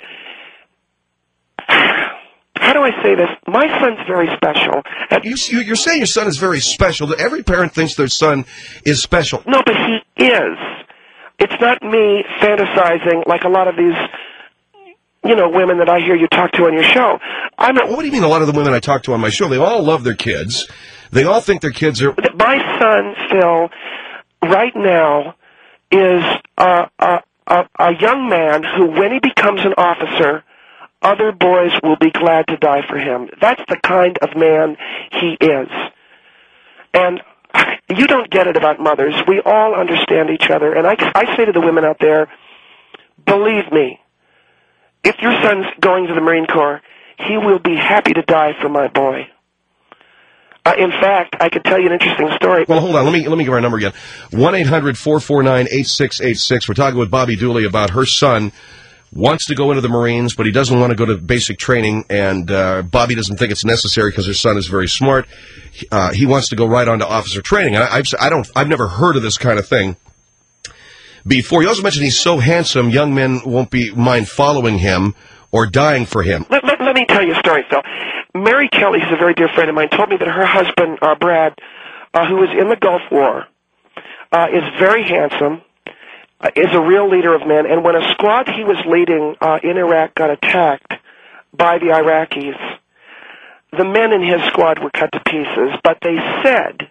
How do I say this? My son's very special. And you, you, you're saying your son is very special. Every parent thinks their son is special. No, but he is. It's not me fantasizing like a lot of these, you know, women that I hear you talk to on your show. I'm not, what do you mean a lot of the women I talk to on my show? They all love their kids. They all think their kids are... My son, Phil, right now is a, a, a, a young man who, when he becomes an officer... other boys will be glad to die for him. That's the kind of man he is. And you don't get it about mothers. We all understand each other. And I, I say to the women out there, believe me, if your son's going to the Marine Corps, he will be happy to die for my boy. Uh, in fact, I could tell you an interesting story. Well, hold on. Let me let me give our number again. one eight hundred four four nine eight six eight six. We're talking with Bobby Dooley about her son wants to go into the Marines, but he doesn't want to go to basic training, and uh, Bobby doesn't think it's necessary because her son is very smart. Uh, he wants to go right on to officer training. I, I've, I don't, I've never heard of this kind of thing before. You also mentioned he's so handsome, young men won't be mind following him or dying for him. Let, let, let me tell you a story, Phil. Mary Kelly, who's a very dear friend of mine, told me that her husband, uh, Brad, uh, who was in the Gulf War, uh, is very handsome, Uh, is a real leader of men, and when a squad he was leading uh, in Iraq got attacked by the Iraqis, the men in his squad were cut to pieces, but they said,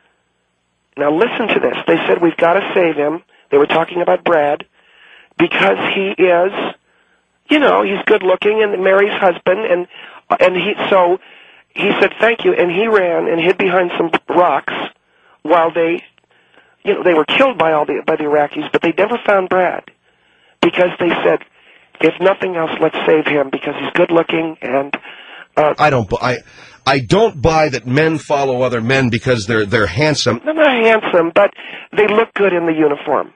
now listen to this, they said, we've got to save him. They were talking about Brad, because he is, you know, he's good looking, and Mary's husband, and and he, so he said thank you, and he ran and hid behind some rocks while they... You know, they were killed by all the by the Iraqis, but they never found Brad because they said, if nothing else, let's save him because he's good looking and. Uh, I don't. I I don't buy that men follow other men because they're they're handsome. They're not handsome, but they look good in the uniform.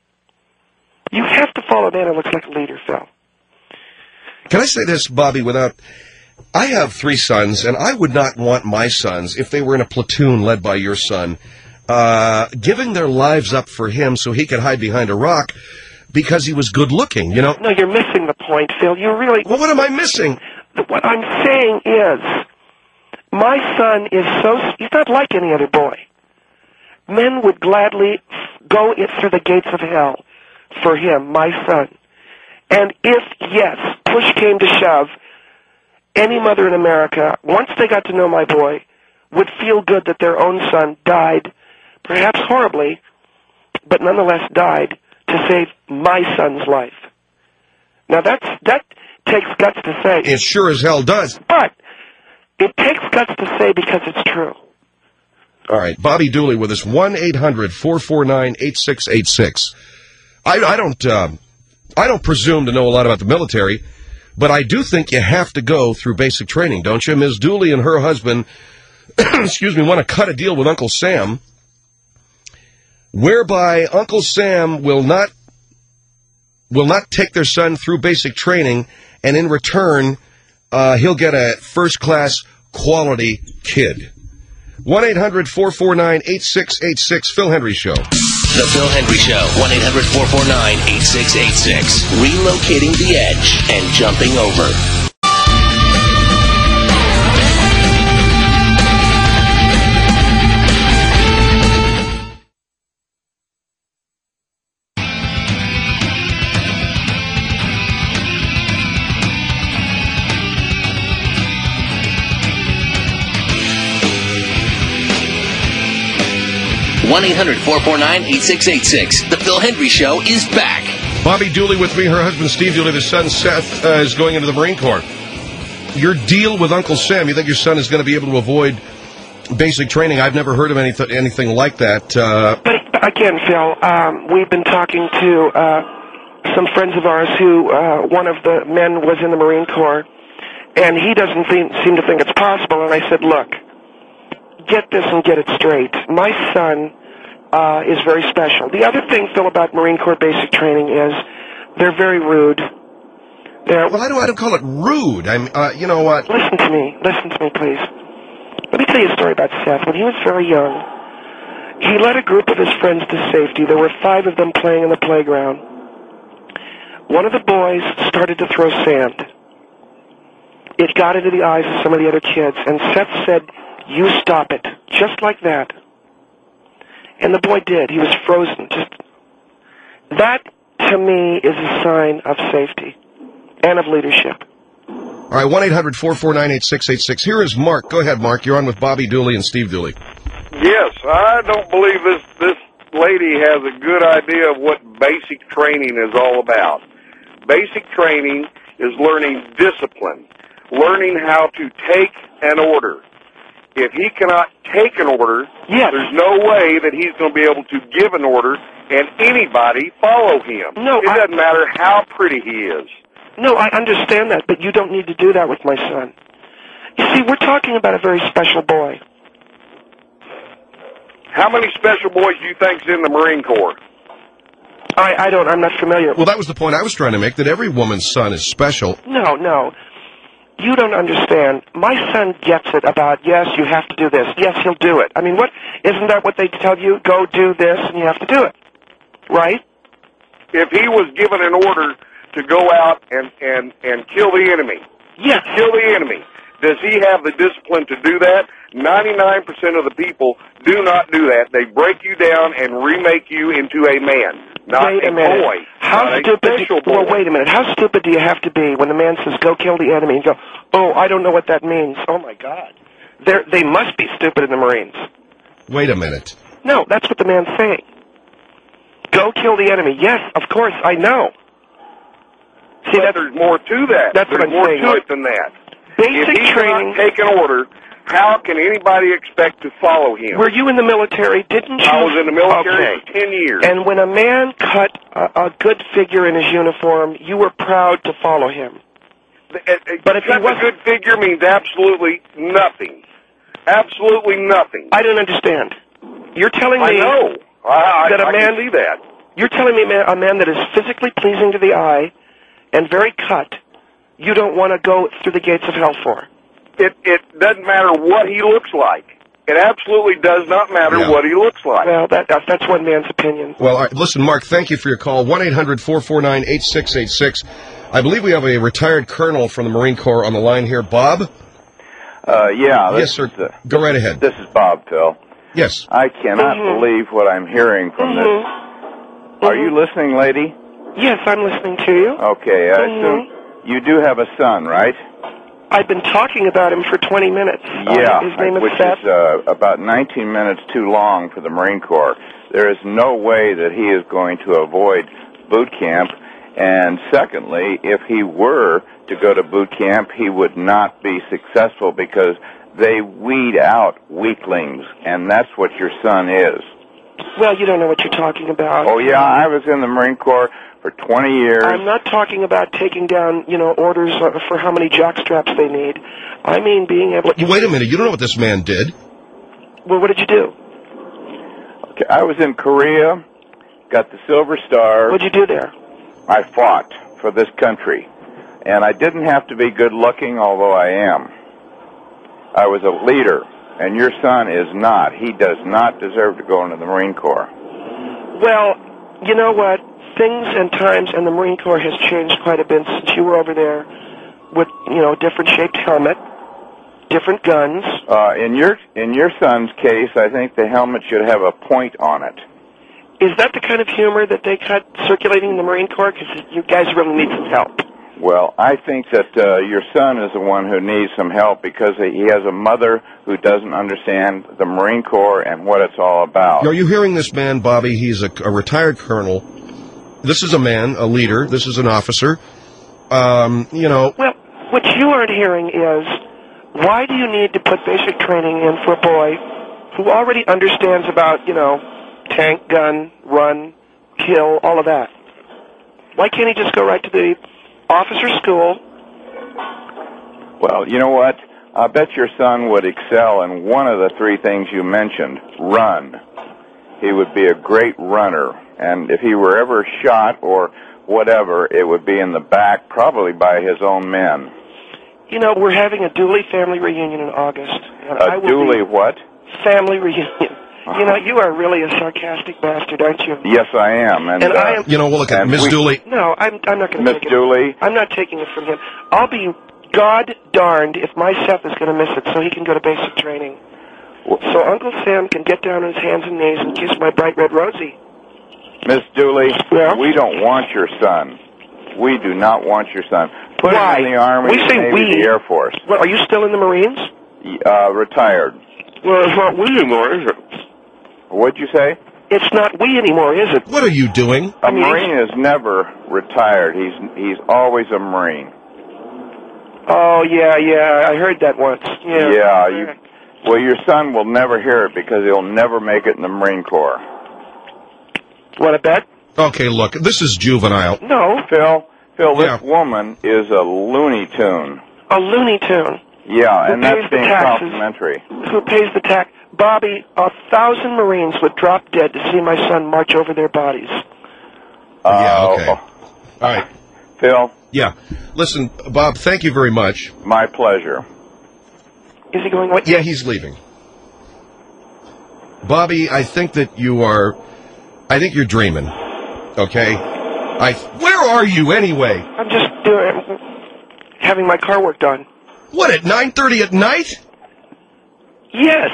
You have to follow a man who looks like a leader, Phil. Can I say this, Bobby? Without, I have three sons, and I would not want my sons if they were in a platoon led by your son. Uh, giving their lives up for him so he could hide behind a rock because he was good looking, you know? No, you're missing the point, Phil. You really... Well, what am I missing? What I'm saying is, my son is so... He's not like any other boy. Men would gladly go in through the gates of hell for him, my son. And if, yes, push came to shove, any mother in America, once they got to know my boy, would feel good that their own son died, perhaps horribly, but nonetheless died to save my son's life. Now that's, that takes guts to say. It sure as hell does. But it takes guts to say because it's true. All right, Bobby Dooley with us, one eight hundred four four nine eight six eight six. I, I don't um, I don't presume to know a lot about the military, but I do think you have to go through basic training, don't you? Miz Dooley and her husband, excuse me, want to cut a deal with Uncle Sam, whereby Uncle Sam will not will not take their son through basic training, and in return, uh, he'll get a first-class quality kid. one eight hundred four four nine eight six eight six, Phil Hendry Show. The Phil Hendry Show, one eight hundred four four nine eight six eight six. Relocating the edge and jumping over. one eight hundred four four nine eight six eight six. The Phil Hendry Show is back. Bobby Dooley with me, her husband Steve Dooley, their son Seth uh, is going into the Marine Corps. Your deal with Uncle Sam, you think your son is going to be able to avoid basic training? I've never heard of anyth- anything like that. Uh, but again, Phil, um, we've been talking to uh, some friends of ours who, uh, one of the men was in the Marine Corps, and he doesn't seem, seem to think it's possible. And I said, look, get this and get it straight. My son uh, is very special. The other thing, Phil, about Marine Corps basic training is they're very rude. They're, well, I don't, I don't call it rude. I'm, uh, you know what? Listen to me. Listen to me, please. Let me tell you a story about Seth. When he was very young, he led a group of his friends to safety. There were five of them playing in the playground. One of the boys started to throw sand. It got into the eyes of some of the other kids, and Seth said, "You stop it," just like that. And the boy did. He was frozen. Just that, to me, is a sign of safety and of leadership. All right, one eight hundred four four nine eight six eight six. Here is Mark. Go ahead, Mark. You're on with Bobby Dooley and Steve Dooley. Yes, I don't believe this, this lady has a good idea of what basic training is all about. Basic training is learning discipline, learning how to take an order. If he cannot take an order, yes. there's no way that he's going to be able to give an order and anybody follow him. No, it I, doesn't matter how pretty he is. No, I understand that, but you don't need to do that with my son. You see, we're talking about a very special boy. How many special boys do you think's in the Marine Corps? I, I don't, I'm not familiar. Well, that was the point I was trying to make, that every woman's son is special. No, no. You don't understand. My son gets it about, yes, you have to do this. Yes, he'll do it. I mean, what, isn't that what they tell you? Go do this and you have to do it. Right? If he was given an order to go out and, and, and kill the enemy. Yes. Kill the enemy. Does he have the discipline to do that? ninety-nine percent of the people do not do that. They break you down and remake you into a man, not wait a, a minute. boy. How not stupid a special do, boy. Well, wait a minute. How stupid do you have to be when the man says, go kill the enemy, and you go, oh, I don't know what that means. Oh, my God. They're, they must be stupid in the Marines. Wait a minute. No, that's what the man's saying. Go kill the enemy. Yes, of course, I know. See, but there's more to that. That's there's what I'm more saying. to it than that. Basic if he training. cannot take an order, how can anybody expect to follow him? Were you in the military? Didn't you? I was in the military okay. for ten years. And when a man cut a, a good figure in his uniform, you were proud to follow him. But if he was a good figure means absolutely nothing. Absolutely nothing. I don't understand. You're telling me I know. I, that a I man can see that. You're telling me a man, a man that is physically pleasing to the eye and very cut, you don't want to go through the gates of hell for. It it doesn't matter what he looks like. It absolutely does not matter Yeah. what he looks like. Well, that, that that's one man's opinion. Well, all right, listen, Mark, thank you for your call. one eight hundred four four nine eight six eight six. I believe we have a retired colonel from the Marine Corps on the line here. Bob? Uh, yeah. Yes, sir. Is, uh, Go right ahead. This is Bob, Phil. Yes. I cannot Mhm. believe what I'm hearing from Mhm. this. Are you listening, lady? Yes, I'm listening to you. Okay, I Mhm. assume you do have a son, right? I've been talking about him for twenty minutes. Yeah, Uh, his name is which Seth. is uh, about nineteen minutes too long for the Marine Corps. There is no way that he is going to avoid boot camp. And secondly, if he were to go to boot camp, he would not be successful because they weed out weaklings, and that's what your son is. Well, you don't know what you're talking about. Oh, yeah, I was in the Marine Corps for twenty years. I'm not talking about taking down, you know, orders uh, for how many jock straps they need. I mean being able to... Wait a minute. You don't know what this man did. Well, what did you do? Okay, I was in Korea, got the Silver Star. What'd you do there? I fought for this country. And I didn't have to be good looking, although I am. I was a leader, and your son is not. He does not deserve to go into the Marine Corps. Well, you know what? Things and times and the Marine Corps has changed quite a bit since you were over there with, you know, different shaped helmet, different guns. Uh, in your in your son's case, I think the helmet should have a point on it. Is that the kind of humor that they cut circulating in the Marine Corps? Because you guys really need some help. Well, I think that uh, your son is the one who needs some help because he has a mother who doesn't understand the Marine Corps and what it's all about. Are you hearing this man, Bobby? He's a, a retired colonel. This is a man, a leader. This is an officer. Um, you know. Well, what you aren't hearing is, why do you need to put basic training in for a boy who already understands about, you know, tank, gun, run, kill, all of that? Why can't he just go right to the officer school? Well, you know what? I bet your son would excel in one of the three things you mentioned. Run. He would be a great runner. And if he were ever shot or whatever, it would be in the back, probably by his own men. You know, we're having a Dooley family reunion in August. And I A will Dooley be what? family reunion. You know, you are really a sarcastic bastard, aren't you? Yes, I am. And, And uh, I am- You know, well, look at and Miss we- Dooley. No, I'm, I'm not going to Miss take it. Dooley? I'm not taking it from him. I'll be God darned if my Seth is going to miss it so he can go to basic training. So Uncle Sam can get down on his hands and knees and kiss my bright red Rosie. Miss Dooley, we don't want your son. We do not want your son. Put Why? him in the Army, We the say Navy, we. the Air Force. Well, are you still in the Marines? Uh, retired. Well, it's not we anymore, is it? What'd you say? It's not we anymore, is it? What are you doing? A Marine is never retired. He's he's always a Marine. Oh, yeah, yeah, I heard that once. Yeah. Yeah, you, well, your son will never hear it because he'll never make it in the Marine Corps. Want to bet? Okay, look, this is juvenile. No. Phil, Phil, this woman is a Looney Tune. A Looney Tune. Yeah, Who and that's pays the being taxes? complimentary. Who pays the tax? Bobby, a thousand Marines would drop dead to see my son march over their bodies. Yeah, okay. All right. Phil? Yeah. Listen, Bob, thank you very much. My pleasure. Is he going what? Yeah, he's leaving. Bobby, I think that you are, I think you're dreaming, okay? I. Where are you anyway? I'm just doing, having my car worked on. What, at nine thirty at night? Yes.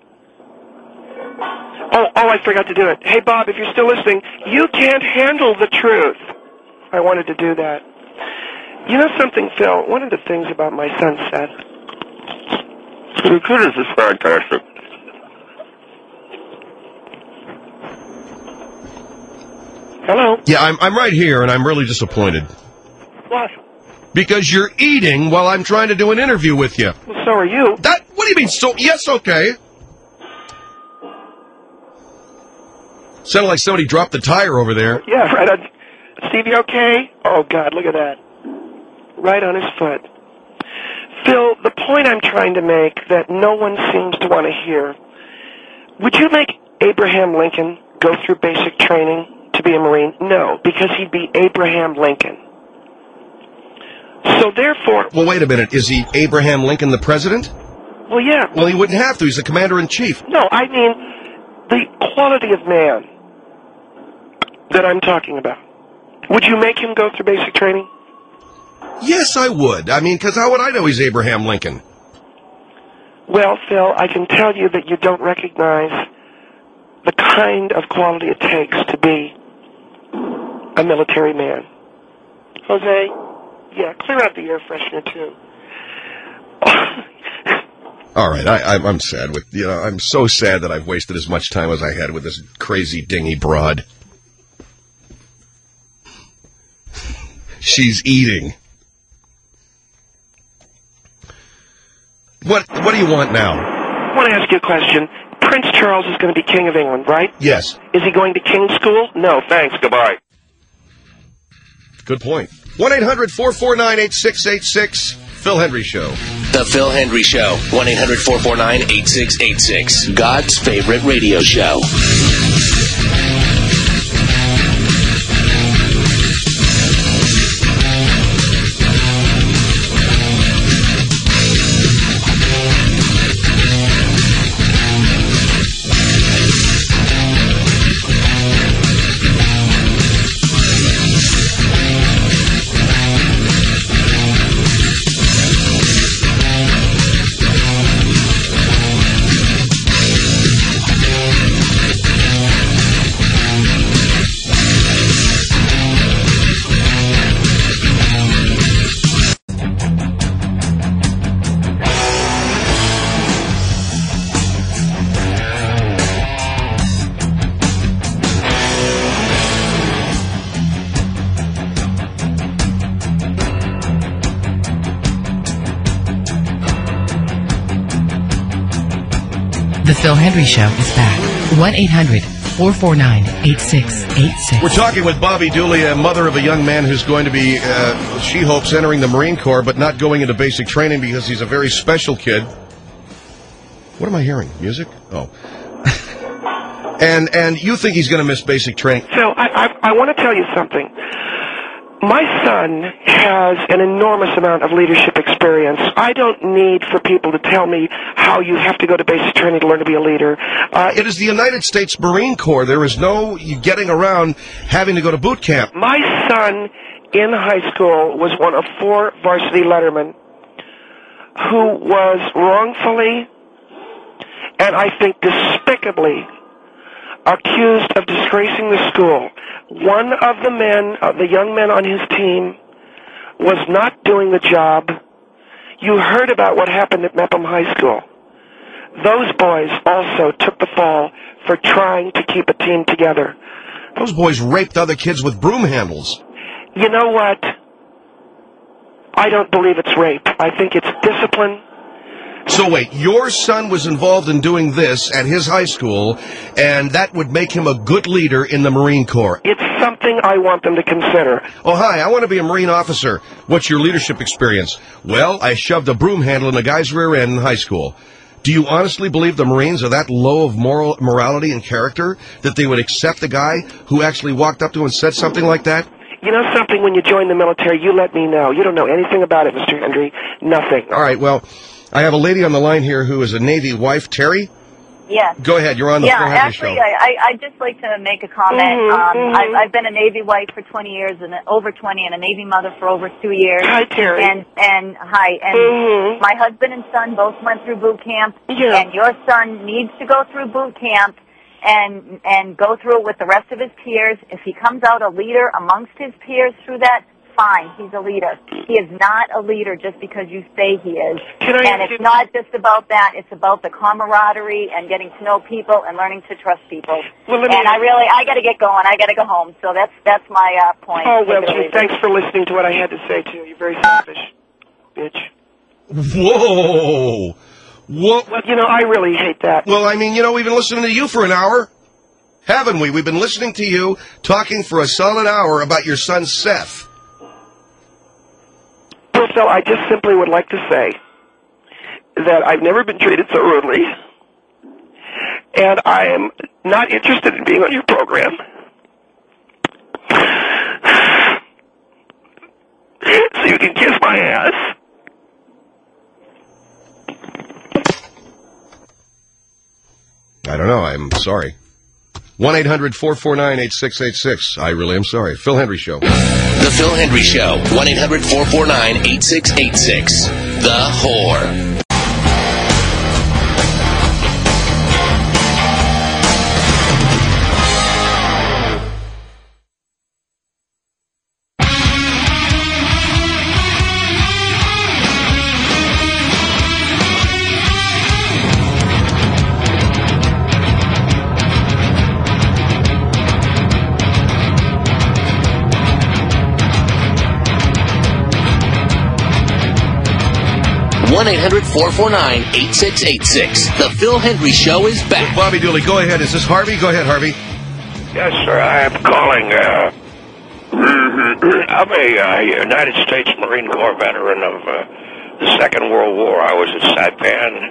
Oh, oh, I forgot to do it. Hey, Bob, if you're still listening, you can't handle the truth. I wanted to do that. You know something, Phil? One of the things about my son, Seth. The kid is just fantastic. Hello? Yeah, I'm, I'm right here, and I'm really disappointed. What? Because you're eating while I'm trying to do an interview with you. Well, so are you. That, what do you mean, so, yes, okay. Sounded like somebody dropped the tire over there. Yeah, right on. Stevie, okay? Oh, God, look at that. Right on his foot. Phil, the point I'm trying to make that no one seems to want to hear, would you make Abraham Lincoln go through basic training to be a Marine? No, because he'd be Abraham Lincoln. So therefore... Well, wait a minute. Is he Abraham Lincoln the president? Well, yeah. Well, he wouldn't have to. He's the commander-in-chief. No, I mean the quality of man that I'm talking about. Would you make him go through basic training? Yes, I would. I mean, because how would I know he's Abraham Lincoln? Well, Phil, I can tell you that you don't recognize kind of quality it takes to be a military man. Jose? Yeah, clear out the air freshener, too. All right, I, I'm, I'm sad with, you know, I'm so sad that I've wasted as much time as I had with this crazy dingy broad. She's eating. What, what do you want now? I want to ask you a question. Prince Charles is going to be King of England, right? Yes. Is he going to King's School? No, thanks, goodbye. Good point. one eight hundred four four nine eight six eight six, Phil Hendry Show. The Phil Hendry Show, one eight hundred four four nine eight six eight six. God's favorite radio show. The Phil Hendry Show is back. one eight hundred four four nine eight six eight six. We're talking with Bobby Dooley, a mother of a young man who's going to be, uh, she hopes, entering the Marine Corps, but not going into basic training because he's a very special kid. What am I hearing? Music? Oh. and and you think he's going to miss basic training? So I, I, I want to tell you something. My son has an enormous amount of leadership experience. I don't need for people to tell me how you have to go to basic training to learn to be a leader. Uh, it is the United States Marine Corps. There is no getting around having to go to boot camp. My son in high school was one of four varsity lettermen who was wrongfully and I think despicably accused of disgracing the school. One of the men, uh, the young men on his team, was not doing the job. You heard about what happened at Mepham High School. Those boys also took the fall for trying to keep a team together. Those boys raped other kids with broom handles. You know what? I don't believe it's rape. I think it's discipline. So wait, your son was involved in doing this at his high school, and that would make him a good leader in the Marine Corps. It's something I want them to consider. Oh, hi, I want to be a Marine officer. What's your leadership experience? Well, I shoved a broom handle in a guy's rear end in high school. Do you honestly believe the Marines are that low of moral morality and character that they would accept a guy who actually walked up to him and said something like that? You know something, when you join the military, you let me know. You don't know anything about it, Mister Hendry. Nothing. All right, well, I have a lady on the line here who is a Navy wife. Terry? Yes. Go ahead, you're on the yeah, Phil Hendry actually, Show. I, I, I'd just like to make a comment. Mm-hmm, um, mm-hmm. I've, I've been a Navy wife for twenty years, and over twenty, and a Navy mother for over two years. Hi, Terry. And, and hi, and Mm-hmm. my husband and son both went through boot camp, Yeah. and your son needs to go through boot camp and, and go through it with the rest of his peers. If he comes out a leader amongst his peers through that, fine, he's a leader. He is not a leader just because you say he is. Can I and ask it's you- not just about that. It's about the camaraderie and getting to know people and learning to trust people. Well, let me- and I really, I got to get going. I got to go home. So that's that's my uh, point. Oh, well, Take it or gee, leave it. thanks for listening to what I had to say to you. You're very selfish, bitch. Whoa! What? Well, you know, I really hate that. Well, I mean, you know, we've been listening to you for an hour, haven't we? We've been listening to you talking for a solid hour about your son, Seth. Well, Phil, I just simply would like to say that I've never been treated so rudely, and I am not interested in being on your program. So you can kiss my ass. I don't know. I'm sorry. one eight hundred four four nine eight six eight six. I really am sorry. Phil Hendry Show. The Phil Hendry Show, one eight hundred four four nine eight six eight six. The Whore. one eight hundred four four nine eight six eight six. The Phil Hendry Show is back. Bobby Dooley, go ahead. Is this Harvey? Go ahead, Harvey. Yes, sir. I am calling. Uh, I'm a uh, United States Marine Corps veteran of uh, the Second World War. I was at Saipan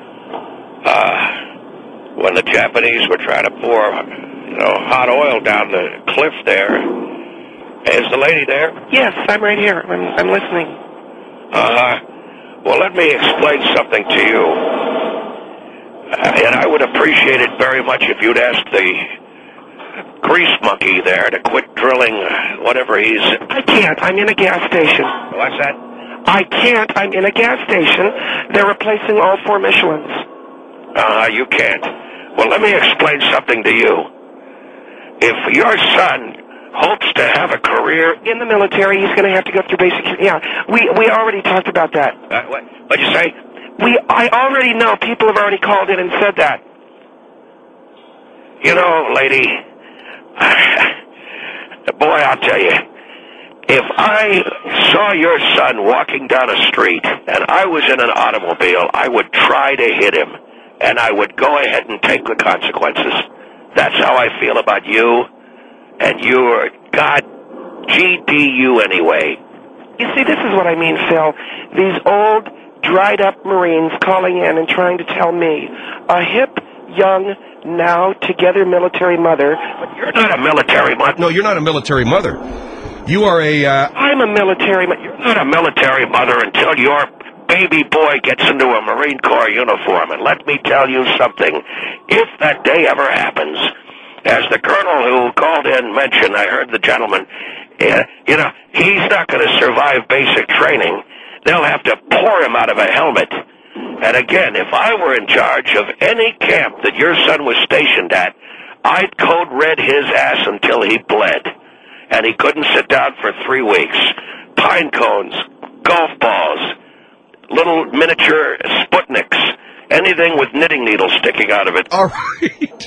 uh, when the Japanese were trying to pour, you know, hot oil down the cliff there. Is the lady there? Yes, I'm right here. I'm, I'm listening. Uh, well, let me explain something to you. Uh, and I would appreciate it very much if you'd ask the grease monkey there to quit drilling whatever he's... I can't. I'm in a gas station. What's that? I can't. I'm in a gas station. They're replacing all four Michelins. Uh, you can't. Well, let me explain something to you. If your son hopes to have a career in the military, he's going to have to go through basic... Yeah, we we already talked about that. Uh, what, what'd you say? We I already know. People have already called in and said that. You know, lady... Boy, I'll tell you, if I saw your son walking down a street and I was in an automobile, I would try to hit him, and I would go ahead and take the consequences. That's how I feel about you, and you're, God, G D you anyway. You see, this is what I mean, Phil. These old, dried-up Marines calling in and trying to tell me, a hip, young, now together military mother. But you're not a military mother. No, you're not a military mother. You are a... Uh... I'm a military mother. You're not a military mother until your baby boy gets into a Marine Corps uniform. And let me tell you something. If that day ever happens, as the colonel who called in mentioned, I heard the gentleman, uh, you know, he's not going to survive basic training. They'll have to pour him out of a helmet. And again, if I were in charge of any camp that your son was stationed at, I'd code red his ass until he bled. And he couldn't sit down for three weeks. Pine cones, golf balls, little miniature Sputniks, anything with knitting needles sticking out of it. All right.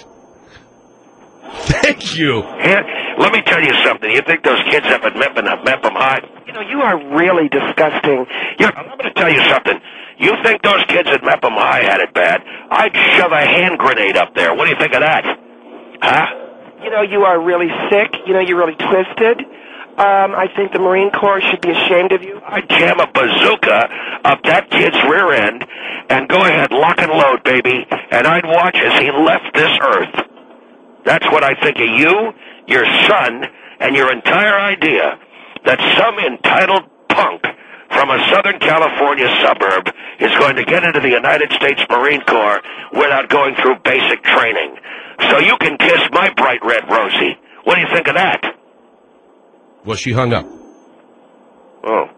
Thank you. Yeah, let me tell you something. You think those kids up at Mepham, Mepham High? You know, you are really disgusting. You're, I'm going to tell you something. You think those kids at Mepham High had it bad? I'd shove a hand grenade up there. What do you think of that? Huh? You know, you are really sick. You know, you're really twisted. Um, I think the Marine Corps should be ashamed of you. I'd jam a bazooka up that kid's rear end and go ahead, lock and load, baby, and I'd watch as he left this earth. That's what I think of you, your son, and your entire idea that some entitled punk from a Southern California suburb is going to get into the United States Marine Corps without going through basic training. So you can kiss my bright red Rosie. What do you think of that? Well, she hung up. Oh.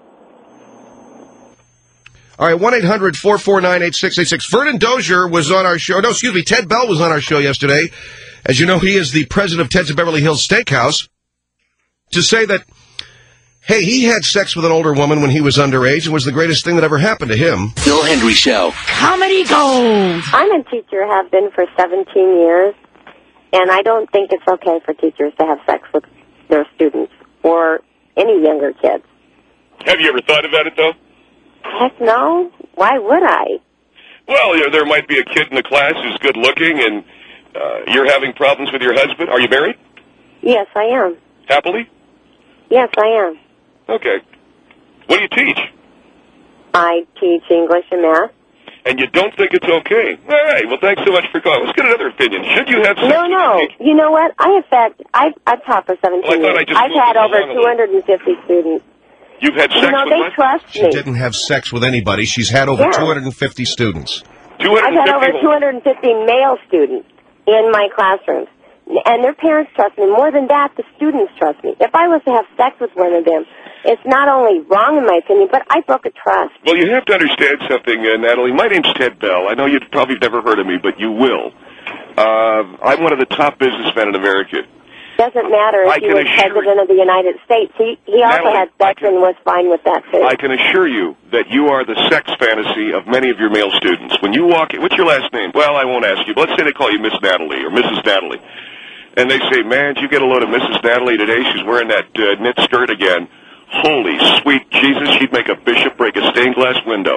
All right, one eight hundred four four nine eight six eight six. Vernon Dozier was on our show. No, excuse me, Ted Bell was on our show yesterday. As you know, he is the president of Ted's of Beverly Hills Steakhouse. To say that, hey, he had sex with an older woman when he was underage and was the greatest thing that ever happened to him. Phil Hendry Show. Comedy Gold. I'm a teacher, have been for seventeen years, and I don't think it's okay for teachers to have sex with their students or any younger kids. Have you ever thought about it, though? Heck no. Why would I? Well, you know, there might be a kid in the class who's good looking, and uh, you're having problems with your husband. Are you married? Yes, I am. Happily? Yes, I am. Okay. What do you teach? I teach English and math. And you don't think it's okay? All right. Well, thanks so much for calling. Let's get another opinion. Should you have sex No, no. You know what? I have fact. I've, I've taught for seventeen Well, I thought I years. just I've moved had it over along a two hundred fifty students. You've had sex You know, with they my... trust She me. didn't have sex with anybody. She's had over Yeah. two hundred fifty students. I've had over two hundred fifty male students in my classrooms. And their parents trust me. More than that, the students trust me. If I was to have sex with one of them, it's not only wrong in my opinion, but I broke a trust. Well, you have to understand something, uh, Natalie. My name's Ted Bell. I know you've probably never heard of me, but you will. Uh, I'm one of the top businessmen in America. Doesn't matter if I he can was assure president of the United States. He he also Natalie, had sex and was fine with that too. I can assure you that you are the sex fantasy of many of your male students. When you walk in, what's your last name? Well, I won't ask you, but let's say they call you Miss Natalie or Missus Natalie. And they say, man, did you get a load of Missus Natalie today? She's wearing that uh, knit skirt again. Holy sweet Jesus, she'd make a bishop break a stained glass window.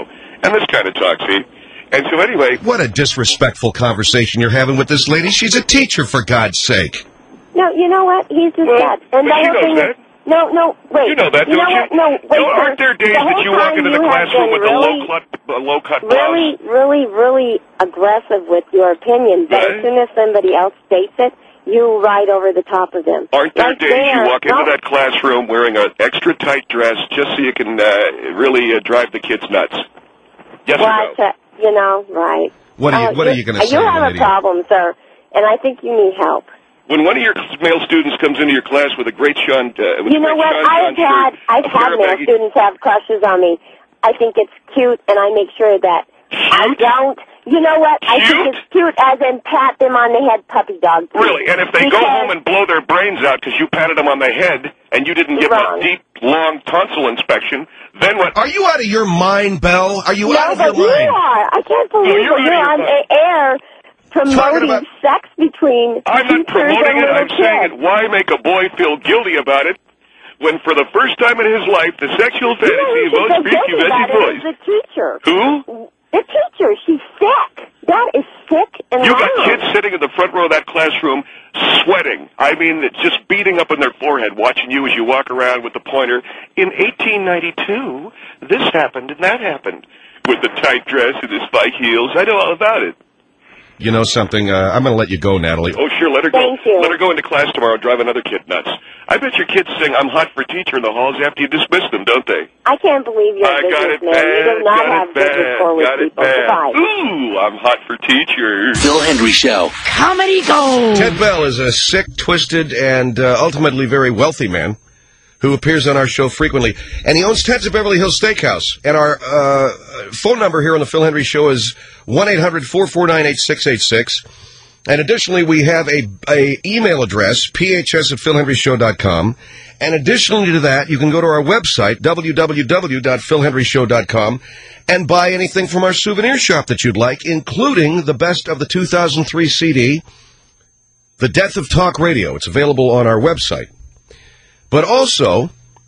and this kind of talk, see? And so anyway... What a disrespectful conversation you're having with this lady. She's a teacher, for God's sake. No, you know what? He's just Well, that. And but the she whole knows thing that. is, no, no, wait. You know that, you don't know you? What? No, wait. Don't- aren't there days the that whole you walk time into the you have classroom been with a really, low-cut uh, low-cut blouse? really, really, really aggressive with your opinion, but Right. as soon as somebody else states it, you ride over the top of them. Aren't there Like days there, you walk no, into that classroom wearing an extra tight dress just so you can uh, really uh, drive the kids nuts? Yes well, or no? I said, you know, right. What are you, Uh, what are you going to say, You have lady? a problem, sir, and I think you need help. When one of your male students comes into your class with a great Sean, uh, with You a know great what? Sean I've John had shirt, I've a had pair of male baggy- students have crushes on me. I think it's cute, and I make sure that I don't. You know what? I think it's cute, as in pat them on the head, puppy dog. Really, and if they go Because- home and blow their brains out because you patted them on the head and you didn't give them Wrong. a deep, long tonsil inspection, then what? Are you out of your mind, Belle? Are you no, out of but your mind? you are. I can't No, believe you're that out you're of on your the air promoting about- sex between I'm not teachers promoting and it. little I'm saying kids. it. Why make a boy feel guilty about it when, for the first time in his life, the sexual You know fantasy who of should most feel freaky guilty about messy it boys. is the teacher. Who? The teacher. She's sick. That is sick and You wrong. got kids sitting in the front row of that classroom sweating. I mean, it's just beating up on their forehead, watching you as you walk around with the pointer. In eighteen ninety-two, this happened and that happened. With the tight dress and the spike heels. I know all about it. You know something? Uh, I'm going to let you go, Natalie. Oh, sure, let her go. Thank you. Let her go into class tomorrow and drive another kid nuts. I bet your kids sing I'm Hot for Teacher in the halls after you dismiss them, don't they? I can't believe you're I a got it businessman. You do bad, not got have it good bad, rapport with got it people. bad. Goodbye. Ooh, I'm hot for teacher. Phil Hendry Show. Comedy Gold. Ted Bell is a sick, twisted, and uh, ultimately very wealthy man who appears on our show frequently. And he owns Ted's of Beverly Hills Steakhouse. And our uh, phone number here on the Phil Hendry Show is one eight hundred four four nine eight six eight six. And additionally, we have a, a email address, p h s at phil hendry show dot com. And additionally to that, you can go to our website, w w w dot phil hendry show dot com, and buy anything from our souvenir shop that you'd like, including the best of the two thousand three C D, The Death of Talk Radio. It's available on our website. But also,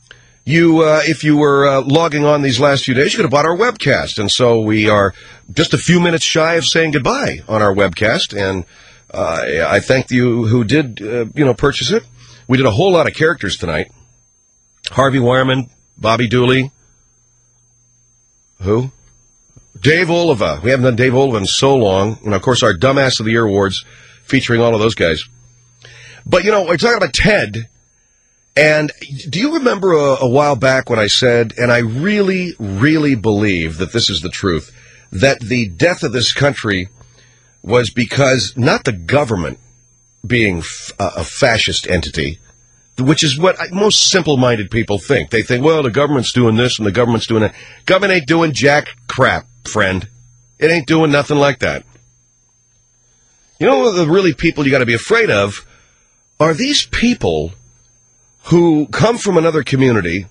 you, uh, if you were uh, logging on these last few days, you could have bought our webcast. And so we are just a few minutes shy of saying goodbye on our webcast. And uh, I thank you who did, uh, you know, purchase it. We did a whole lot of characters tonight. Harvey Wireman, Bobby Dooley. Who? Dave Oliva. We haven't done Dave Oliva in so long. And, of course, our Dumbass of the Year awards featuring all of those guys. But, you know, we're talking about Ted. And do you remember a, a while back when I said, and I really, really believe that this is the truth, that the death of this country was because not the government being f- a fascist entity, which is what most simple-minded people think. They think, well, the government's doing this and the government's doing that. Government ain't doing jack crap, friend. It ain't doing nothing like that. You know, the really people you got to be afraid of are these people who come from another community,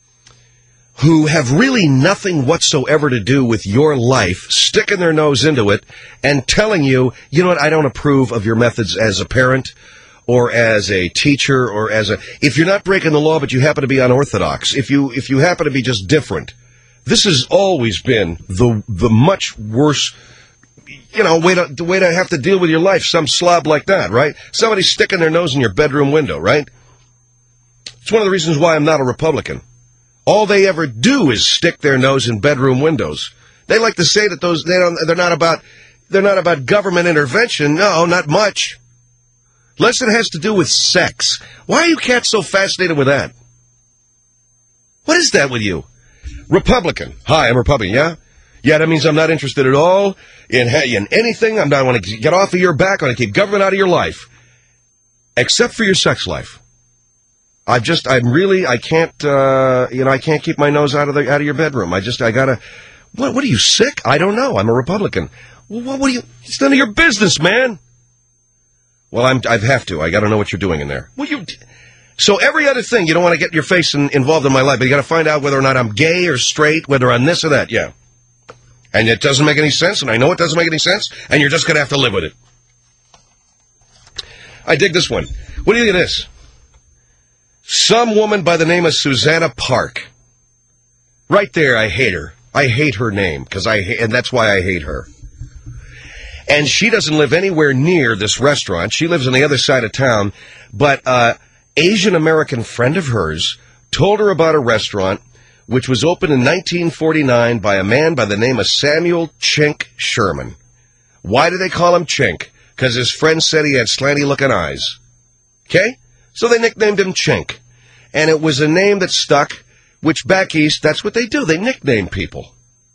who have really nothing whatsoever to do with your life, sticking their nose into it, and telling you, you know what, I don't approve of your methods as a parent, or as a teacher, or as a... If you're not breaking the law, but you happen to be unorthodox, if you if you happen to be just different, this has always been the the much worse, you know, way to, the way to have to deal with your life, some slob like that, right? Somebody sticking their nose in your bedroom window, right? It's one of the reasons why I'm not a Republican. All they ever do is stick their nose in bedroom windows. They like to say that those they don't they're not about they're not about government intervention. No, not much. Unless it has to do with sex. Why are you cats so fascinated with that? What is that with you? Republican. Hi, I'm Republican, yeah? Yeah, that means I'm not interested at all in, in anything. I'm not, I want to get off of your back. I want to keep government out of your life. Except for your sex life. I just, I'm really, I can't, uh, you know, I can't keep my nose out of the, out of your bedroom. I just, I gotta, what, what are you, sick? I don't know. I'm a Republican. Well, what, what are you, it's none of your business, man. Well, I'm, I have to. I gotta know what you're doing in there. Well, you, so every other thing, you don't want to get your face in, involved in my life, but you gotta find out whether or not I'm gay or straight, whether I'm this or that, yeah. And it doesn't make any sense, and I know it doesn't make any sense, and you're just gonna have to live with it. I dig this one. What do you think of this? Some woman by the name of Susanna Park. Right there, I hate her. I hate her name, because I ha- and that's why I hate her. And she doesn't live anywhere near this restaurant. She lives on the other side of town. But uh Asian American friend of hers told her about a restaurant which was opened in nineteen forty-nine by a man by the name of Samuel Chink Sherman. Why do they call him Chink? Because his friend said he had slanty-looking eyes. Okay? So they nicknamed him Chink. And it was a name that stuck, which back east, that's what they do. They nickname people.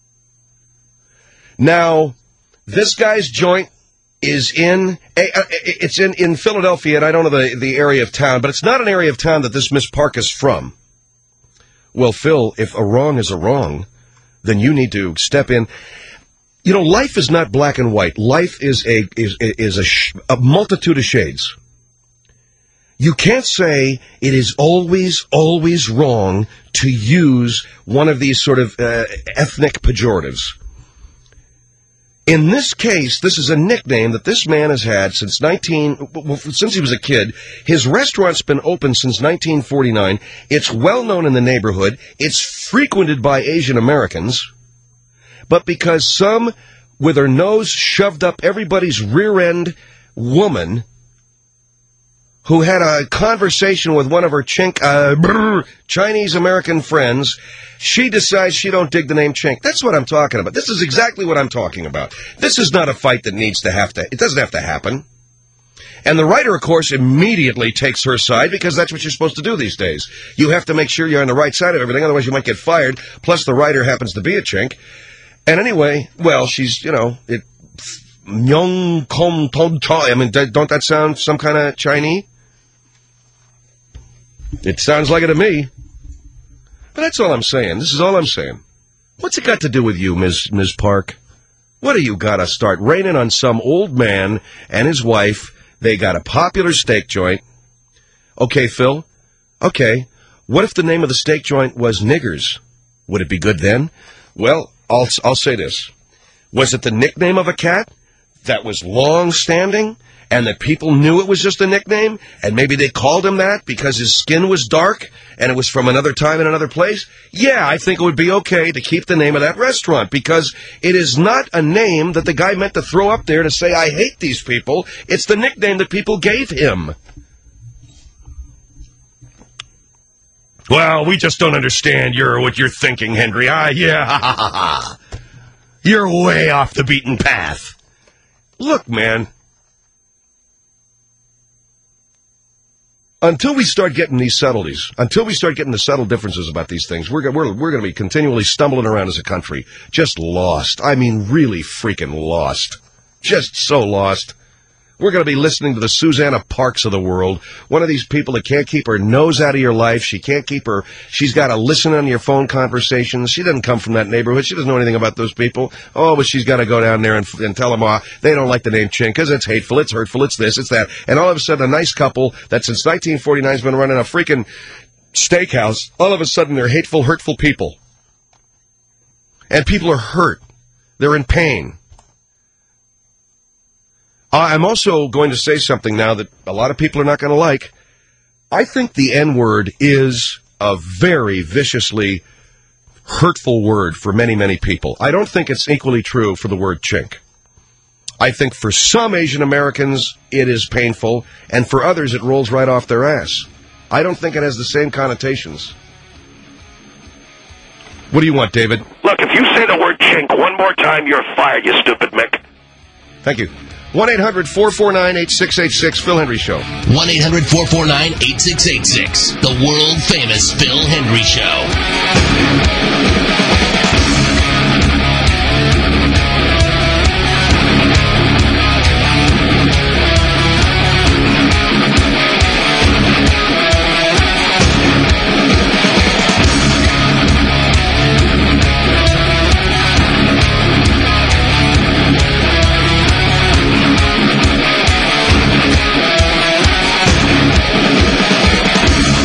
Now, this guy's joint is in, it's in, in Philadelphia, and I don't know the, the area of town, but it's not an area of town that this Miss Park is from. Well, Phil, if a wrong is a wrong, then you need to step in. You know, life is not black and white. Life is a is is a, sh- a multitude of shades. You can't say it is always, always wrong to use one of these sort of uh, ethnic pejoratives. In this case, this is a nickname that this man has had since nineteen well, since he was a kid. His restaurant's been open since nineteen forty-nine. It's well known in the neighborhood. It's frequented by Asian Americans. But because some, with her nose shoved up everybody's rear end woman, who had a conversation with one of her chink, uh, brr, Chinese-American friends, she decides she don't dig the name Chink. That's what I'm talking about. This is exactly what I'm talking about. This is not a fight that needs to have to, it doesn't have to happen. And the writer, of course, immediately takes her side, because that's what you're supposed to do these days. You have to make sure you're on the right side of everything, otherwise you might get fired. Plus, the writer happens to be a Chink. And anyway, well, she's, you know, it, Myung Kom Tod Choi. I mean, don't that sound some kind of Chinese? It sounds like it to me. But that's all I'm saying. This is all I'm saying. What's it got to do with you, Miz Miz Park? What do you got to start raining on some old man and his wife? They got a popular steak joint. Okay, Phil. Okay. What if the name of the steak joint was Niggers? Would it be good then? Well, I'll, I'll say this. Was it the nickname of a cat that was long-standing and that people knew it was just a nickname, and maybe they called him that because his skin was dark and it was from another time in another place? Yeah, I think it would be okay to keep the name of that restaurant, because it is not a name that the guy meant to throw up there to say, I hate these people. It's the nickname that people gave him. Well, we just don't understand your what you're thinking, Henry. Ah, yeah, ha, ha, ha, ha. You're way off the beaten path. Look, man, until we start getting these subtleties, until we start getting the subtle differences about these things, we're, we're, we're going to be continually stumbling around as a country. Just lost. I mean, really freaking lost. Just so lost. We're going to be listening to the Susanna Parks of the world, one of these people that can't keep her nose out of your life. She can't keep her, she's got to listen on your phone conversations. She doesn't come from that neighborhood. She doesn't know anything about those people. Oh, but she's got to go down there and, and tell them, oh, they don't like the name Chink because it's hateful, it's hurtful, it's this, it's that. And all of a sudden, a nice couple that since nineteen forty-nine has been running a freaking steakhouse, all of a sudden they're hateful, hurtful people. And people are hurt. They're in pain. I'm also going to say something now that a lot of people are not going to like. I think the N-word is a very viciously hurtful word for many, many people. I don't think it's equally true for the word Chink. I think for some Asian Americans it is painful, and for others it rolls right off their ass. I don't think it has the same connotations. What do you want, David? Look, if you say the word Chink one more time, you're fired, you stupid Mick. Thank you. one eight hundred four four nine eight six eight six, Phil Hendry Show. one eight hundred four four nine eight six eight six, the world-famous Phil Hendry Show.